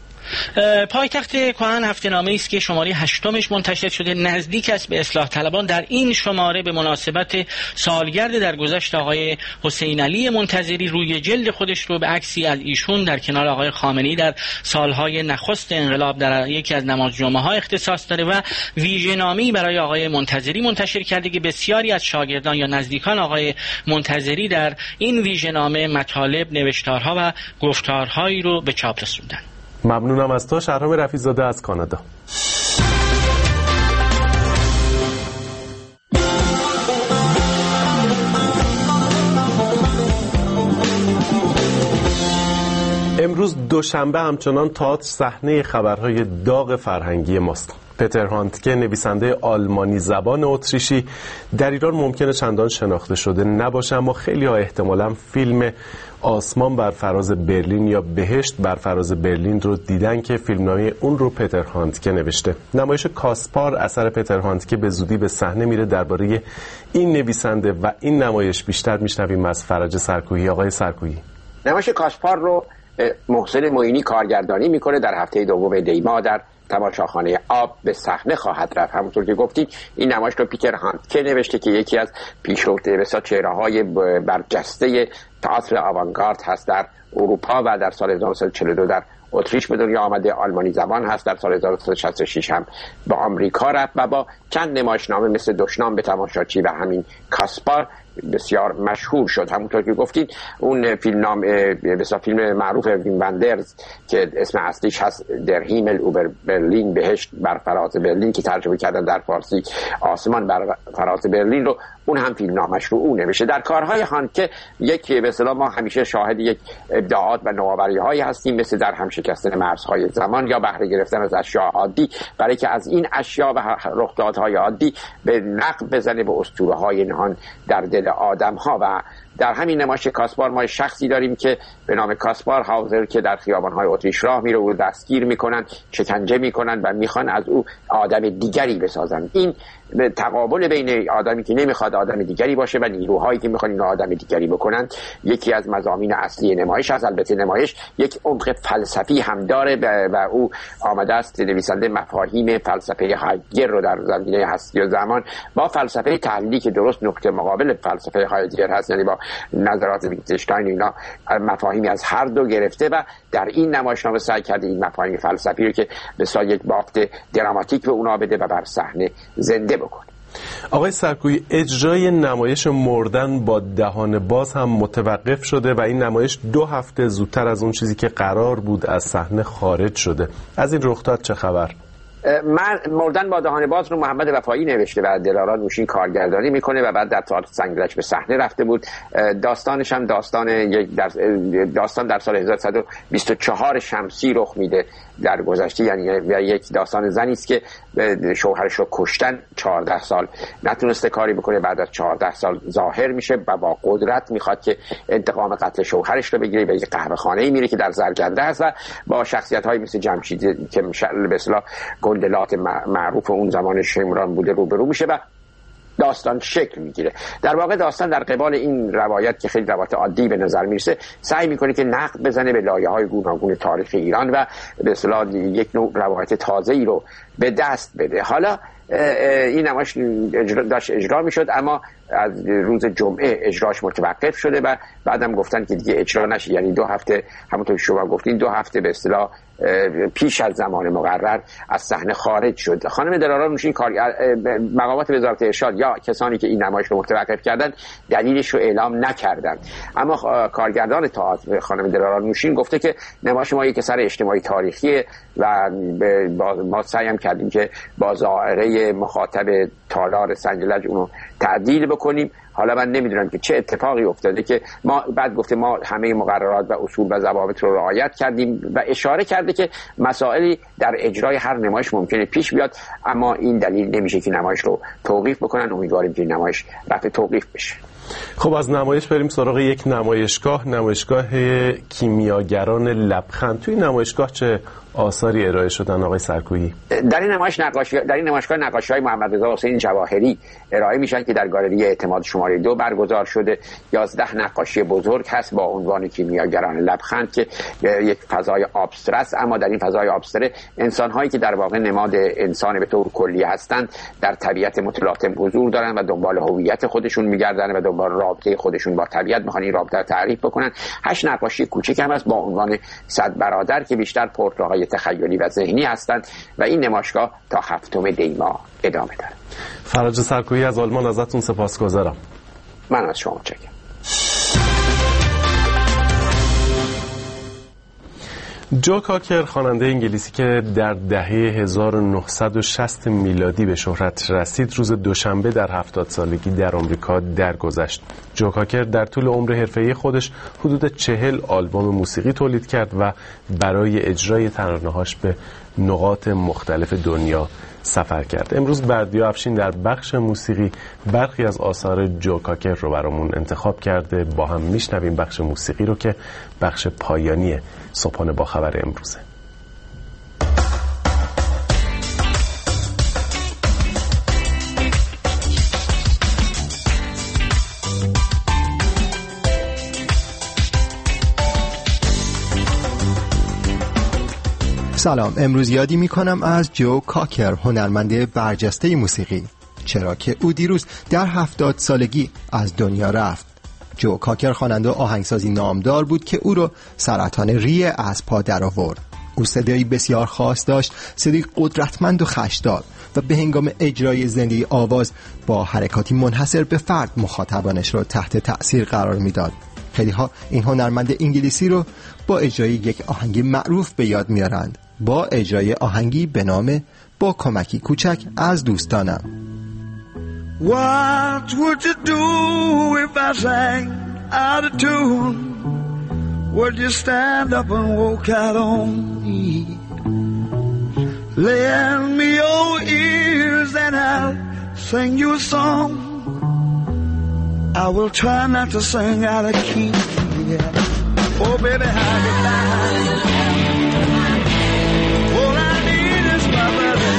پایتخت کهن هفته‌نامه‌ای است که شماره هشتمش منتشر شده، نزدیک است به اصلاح طلبان. در این شماره به مناسبت سالگرد درگذشت آقای حسین علی منتظری روی جلد خودش رو به عکسی از ایشون در کنار آقای خامنه‌ای در سالهای نخست انقلاب در یکی از نماز جمعه ها اختصاص داره و ویژه‌نامه‌ای برای آقای منتظری منتشر کرده که بسیاری از شاگردان یا نزدیکان آقای منتظری در این ویژه‌نامه مطالب، نوشتارها و گفتارهایی رو به چاپ رسوندن. ممنونم از تو، شهرام رفیع‌زاده از کانادا. دوشنبه همچنان تئاتر صحنه خبرهای داغ فرهنگی ماست. پتر هاندکه، نویسنده آلمانی زبان اتریشی، در ایران ممکنه چندان شناخته شده نباشه، اما خیلی ها احتمالاً فیلم آسمان بر فراز برلین یا بهشت بر فراز برلین رو دیدن که فیلمنامه اون رو پتر هاندکه نوشته. نمایش کاسپار اثر پتر هاندکه به زودی به صحنه میره. درباره این نویسنده و این نمایش بیشتر میشنویم از فرج سرکویی. آقای سرکویی، نمایش کاسپار رو محسن معینی کارگردانی میکنه. در هفته دوم دی ماه در تماشاخانه آب به صحنه خواهد رفت. همونطور که گفتید این نمایش رو پیتر هاندکه نوشته که یکی از پیشروته بسیار چهره‌های برجسته تئاتر آوانگارد هست در اروپا و در سال هزار و نهصد و چهل و دو در اتریش به دنیا آمده. آلمانی زبان هست. در سال هزار و نهصد و شصت و شش هم به آمریکا رفت و با چند نمایشنامه مثل دشنام به تماشاچی و همین کاسپار بسیار مشهور شد. همونطور که گفتید اون فیلم نام بسیار فیلم معروف ویم وندرز که اسم اصلیش هست در هیمل اوبر برلین، بهشت بر فراز برلین، که ترجمه کردن در فارسی آسمان بر فراز برلین رو، اون هم فیلم نامش رو اون نوشته. در کارهای هاندکه یک به اصطلاح ما همیشه شاهد یک ابداعات و نوآوری‌هایی هستیم، مثل در هم شکستن مرزهای زمان یا بهره گرفتن از اشیاء عادی، برای که از این اشیاء و رخدادهای عادی به نقب بزنه به اسطوره‌های نهان در دل آدم‌ها. و در همین نمایش کاسپار ما شخصی داریم که به نام کاسپار هاوزر که در خیابان‌های اتریش راه میره و دستگیر میکنن، شکنجه میکنن و میخوان از او آدم دیگری بسازن. این به تقابل بین آدمی که نمیخواد آدم دیگری باشه و نیروهایی که میخوان این آدم دیگری بکنن یکی از مضامین اصلی نمایش است. البته نمایش یک عمق فلسفی هم داره و او آمده است نویسنده مفاهیم فلسفه هایدگر رو در زمینه هستی و زمان با فلسفه تحلیلی که درست نقطه مقابل فلسفه هایدگر هست، یعنی با نظرات ویتگنشتاین اینا مفاهیمی از هر دو گرفته و در این نمایشنامه سعی کرده این مفاهیم فلسفی رو که به سایه یک بافت دراماتیک به اونا بده و بر صحنه زنده بکنه. آقای سرکویی، اجرای نمایش مردن با دهان باز هم متوقف شده و این نمایش دو هفته زودتر از اون چیزی که قرار بود از صحنه خارج شده. از این رخداد چه خبر؟ من مردن با دهان باز رو محمد وفایی نوشته و دلارام نوشین کارگردانی میکنه و بعد در تئاتر سنگرج به صحنه رفته بود. داستانش هم داستان یک در داستان در سال هزار و سیصد و بیست و چهار شمسی رخ میده در گذشته، یعنی یک داستان زنی است که شوهرش رو کشتن، چهارده سال نتونسته کاری بکنه، بعد از چهارده سال ظاهر میشه و با قدرت میخواد که انتقام قتل شوهرش رو بگیره. به یک قهوه‌خانه‌ای میره که در زرگرده است و با شخصیت‌هایی مثل جمشید که به اصطلاح گندلات معروف اون زمان شمران بوده روبرو میشه و داستان شکل میگیره. در واقع داستان در قبال این روایت که خیلی روایت عادی به نظر میرسه سعی میکنه که نقد بزنه به لایه‌های گوناگون تاریخ ایران و به اصطلاح یک نوع روایت تازه‌ای رو به دست بده. حالا این نمایش اجرا داشت اجرا میشد اما از روز جمعه اجراش متوقف شده و بعدم گفتن که دیگه اجرا نشه، یعنی دو هفته همونطور که شما گفتین دو هفته به اصطلاح پیش از زمان مقرر از صحنه خارج شد. خانم دلارام نوشین کار مقامات وزارت ارشاد یا کسانی که این نمایش رو متوقف کردن دلیلش رو اعلام نکردن، اما کارگردان تئاتر خانم دلارام نوشین گفته که نمایش ما یک اثر اجتماعی تاریخی و ما سعی هم کردیم که با ظاهره مخاطب تالار سنگلج اونو تعدیل بکنیم. حالا من نمیدونم که چه اتفاقی افتاده که ما بعد گفته ما همه مقررات و اصول و ضوابط رو رعایت کردیم و اشاره کرده که مسائلی در اجرای هر نمایش ممکنه پیش بیاد، اما این دلیل نمیشه که نمایش رو توقیف بکنن. امیدواریم که نمایش رفع توقیف بشه. خب از نمایش بریم سراغ یک نمایشگاه، نمایشگاه کیمیاگران لبخند. توی نمایشگاه چه آثاری ارائه شدن آقای سرکویی؟ در این نمایش نقاشی در این نمایشگاه نقاشی‌های محمد رضا حسین جواهری ارائه میشن که در گالری اعتماد شماره دو برگزار شده. یازده نقاشی بزرگ هست با عنوان کیمیاگران لبخند که یک فضای ابسترست، اما در این فضای ابستره انسان‌هایی که در واقع نماد انسان به طور کلی هستند در طبیعت متلاطم حضور دارن و دنبال هویت خودشون میگردن و دنبال رابطه خودشون با طبیعت میخوان این رابطه رو تعریف بکنن. هشت نقاشی کوچک هم هست با عنوان صد برادر که بیشتر پورترهای تخیلی و ذهنی هستند و این نمایشگاه تا هفتم دی ماه ادامه داره. فرج سرکویی از آلمان ازتون سپاسگزارم. من از شما متشکرم. جو کاکر خواننده انگلیسی که در دهه هزار و نهصد و شصت میلادی به شهرت رسید روز دوشنبه در هفتاد سالگی در آمریکا درگذشت. جو کاکر در طول عمر حرفه‌ای خودش حدود چهل آلبوم موسیقی تولید کرد و برای اجرای ترانه‌هاش به نقاط مختلف دنیا سفر کرد. امروز بردیا افشین در بخش موسیقی برخی از آثار جو کاکر رو برامون انتخاب کرده. با هم میشنویم بخش موسیقی رو که بخش پایانی صبحانه با خبر امروزه. سلام، امروز یادی میکنم از جو کاکر، هنرمند برجسته موسیقی، چرا که او دیروز در هفتاد سالگی از دنیا رفت. جو کاکر خواننده و آهنگسازی نامدار بود که او را سرطان ریه از پا در آورد. او صدایی بسیار خاص داشت، صدایی قدرتمند و خشدار و به هنگام اجرای زنده آواز با حرکاتی منحصر به فرد مخاطبانش را تحت تأثیر قرار میداد. خیلی ها این هنرمند انگلیسی رو با اجرای یک آهنگ معروف به یاد میارند، با اجرای آهنگی به نام با کمکی کوچک از دوستانم. What would you do if I sang out of tune? Would you stand up and walk out on me? Lend me your ears and I'll sing you a song. I will try not to sing out of key. Yeah. Oh baby, how you like? All I need is my brother.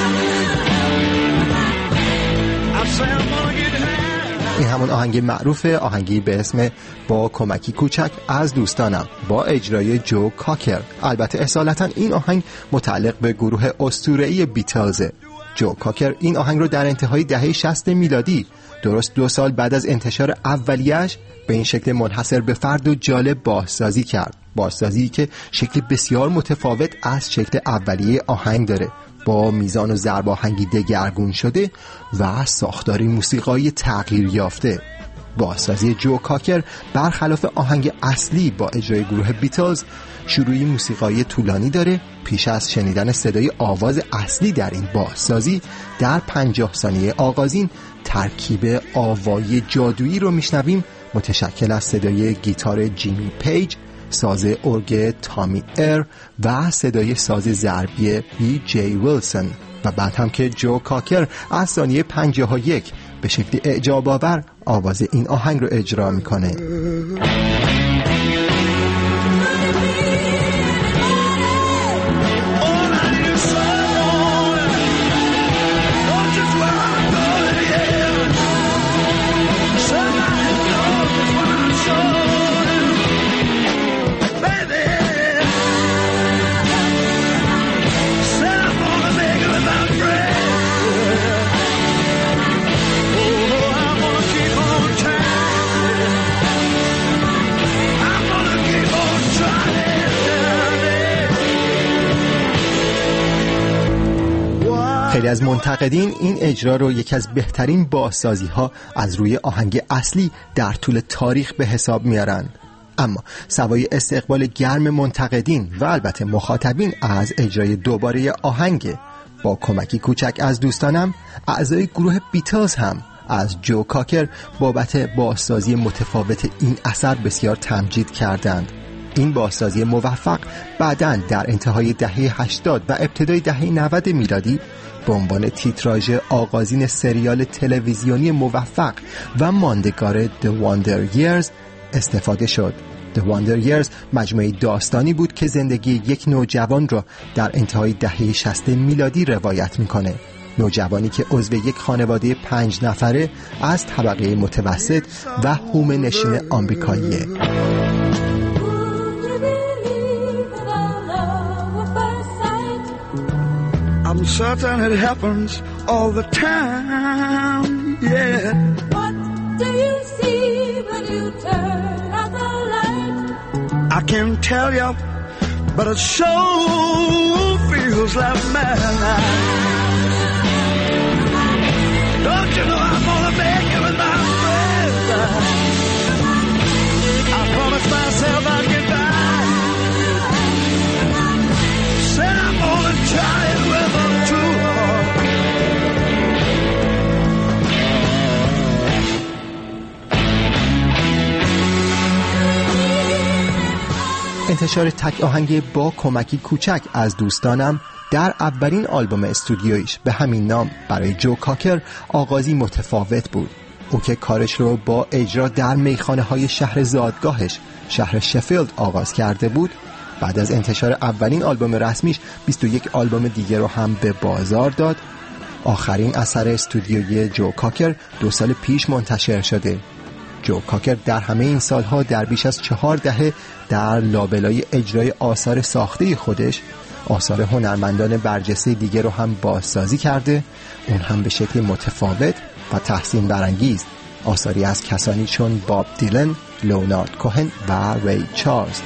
I say I'm gonna get high. این همون آهنگ معروف، آهنگی به اسم با کمکی کوچک از دوستانم با اجرای جو کاکر. البته اصالتا این آهنگ متعلق به گروه اسطوره‌ای بیتلزه. جو کاکر این آهنگ رو در انتهای دهه شصت میلادی، درست دو سال بعد از انتشار اولیه‌اش، به این شکل منحصر به فرد و جالب بازسازی کرد. بازسازی که شکل بسیار متفاوت از شکل اولیه آهنگ داره، با میزان و ضرب آهنگی دگرگون شده و ساختاری موسیقایی تغییر یافته. بازسازی جو کاکر برخلاف آهنگ اصلی با اجرای گروه بیتلز شروعی موسیقایی طولانی داره. پیش از شنیدن صدای آواز اصلی در این بازسازی در پنجاه ثانیه آغازین ترکیب آوایی جادویی رو میشنویم، متشکل از صدای گیتار جیمی پیج، ساز ارگ تامی ایر و صدای ساز ضربی بی جی ویلسون. و بعد هم که جو کاکر از ثانیه پنجاه و یک به شکل اعجاب آور آواز این آهنگ رو اجرا میکنه. خیلی از منتقدین این اجرا رو یکی از بهترین بازسازی ها از روی آهنگ اصلی در طول تاریخ به حساب میارن. اما سوای استقبال گرم منتقدین و البته مخاطبین از اجرای دوباره آهنگ با کمکی کوچک از دوستانم، اعضای گروه بیتلز هم از جو کاکر بابت بازسازی متفاوت این اثر بسیار تمجید کردند. این بازسازی موفق بعداً در انتهای دهه هشتاد و ابتدای دهه نود میلادی به عنوان تیتراژ آغازین سریال تلویزیونی موفق و ماندگار The Wonder Years استفاده شد. The Wonder Years مجموعه داستانی بود که زندگی یک نوجوان را در انتهای دهه شصت میلادی روایت میکنه. نوجوانی که عضو یک خانواده پنج نفره از طبقه متوسط و هومه نشین آمریکاییه. I'm certain it happens all the time, yeah. What do you see when you turn out the light? I can't tell you, but it sure feels like midnight. Don't you know I'm gonna make it with my friends? I promised myself I'd get back. انتشار تک آهنگ با کمکی کوچک از دوستانم در اولین آلبوم استودیویش به همین نام برای جو کاکر آغازی متفاوت بود. او که کارش رو با اجرا در میخانه های شهر زادگاهش شهر شفیلد آغاز کرده بود، بعد از انتشار اولین آلبوم رسمیش بیست و یک آلبوم دیگر رو هم به بازار داد. آخرین اثر استودیویی جو کاکر دو سال پیش منتشر شده. جو کاکر در همه این سالها در بیش از چهار دهه در لابلای اجرای آثار ساخته خودش آثار هنرمندان برجسته دیگر رو هم بازسازی کرده، اون هم به شکل متفاوت و تحسین برانگیز. آثاری از کسانی چون باب دیلن، لئونارد کوهن و ری چارلز.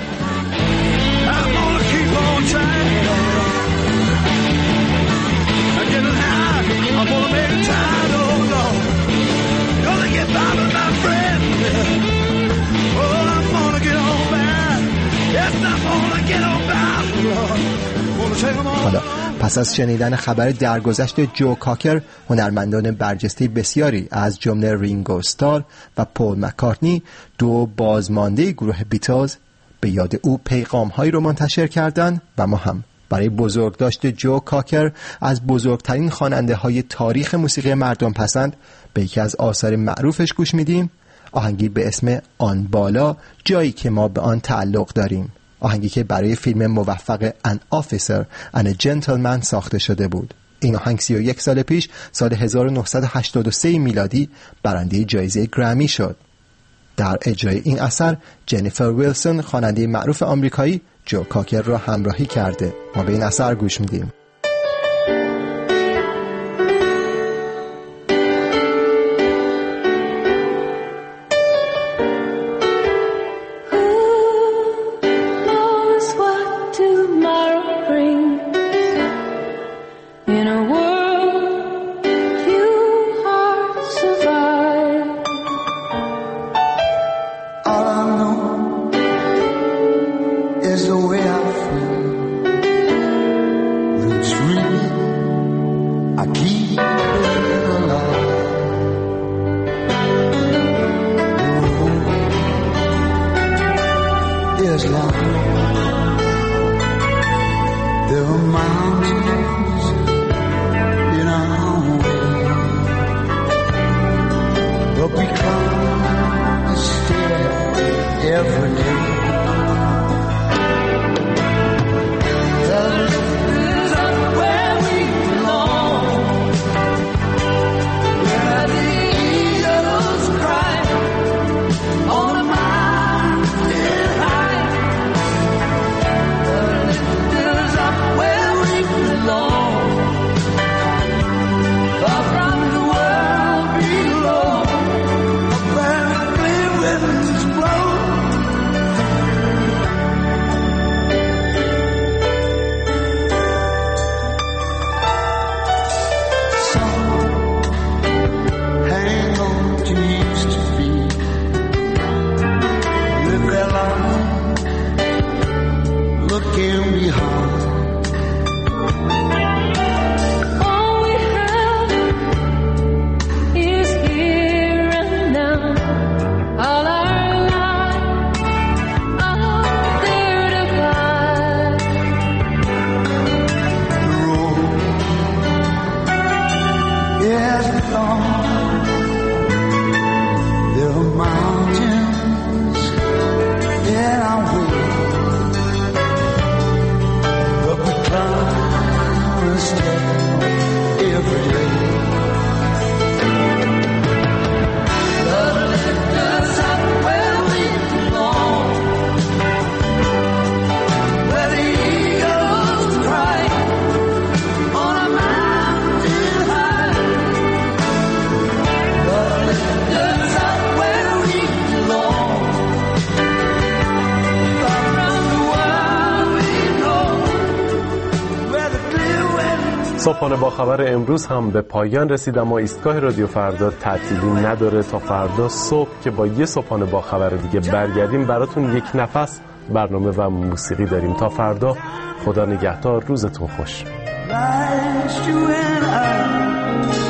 حالا پس از شنیدن خبر درگذشت جو کاکر، هنرمندان برجسته بسیاری از جمله رینگو استار و پول مکارتنی، دو بازمانده گروه بیتلز، به یاد او پیغام‌هایی رو منتشر کردند و ما هم برای بزرگداشت جو کاکر از بزرگترین خواننده‌های تاریخ موسیقی مردم پسند به یکی از آثار معروفش گوش میدیم، آهنگی به اسم آن بالا، جایی که ما به آن تعلق داریم. آهنگی که برای فیلم موفق An Officer and a Gentleman ساخته شده بود. این آهنگ سی و یک سال پیش سال هزار و نهصد و هشتاد و سه میلادی برنده جایزه گرمی شد. در اجرای این اثر جنیفر ویلسون، خواننده معروف آمریکایی، جو کاکر را همراهی کرده. ما به این اثر گوش میدیم. صبحانه با خبر امروز هم به پایان رسید، اما ایستگاه رادیو فردا تعطیلی نداره. تا فردا صبح که با یه صبحانه با خبر دیگه برگردیم براتون یک نفس برنامه و موسیقی داریم. تا فردا، خدا نگهدار، روزتون خوش.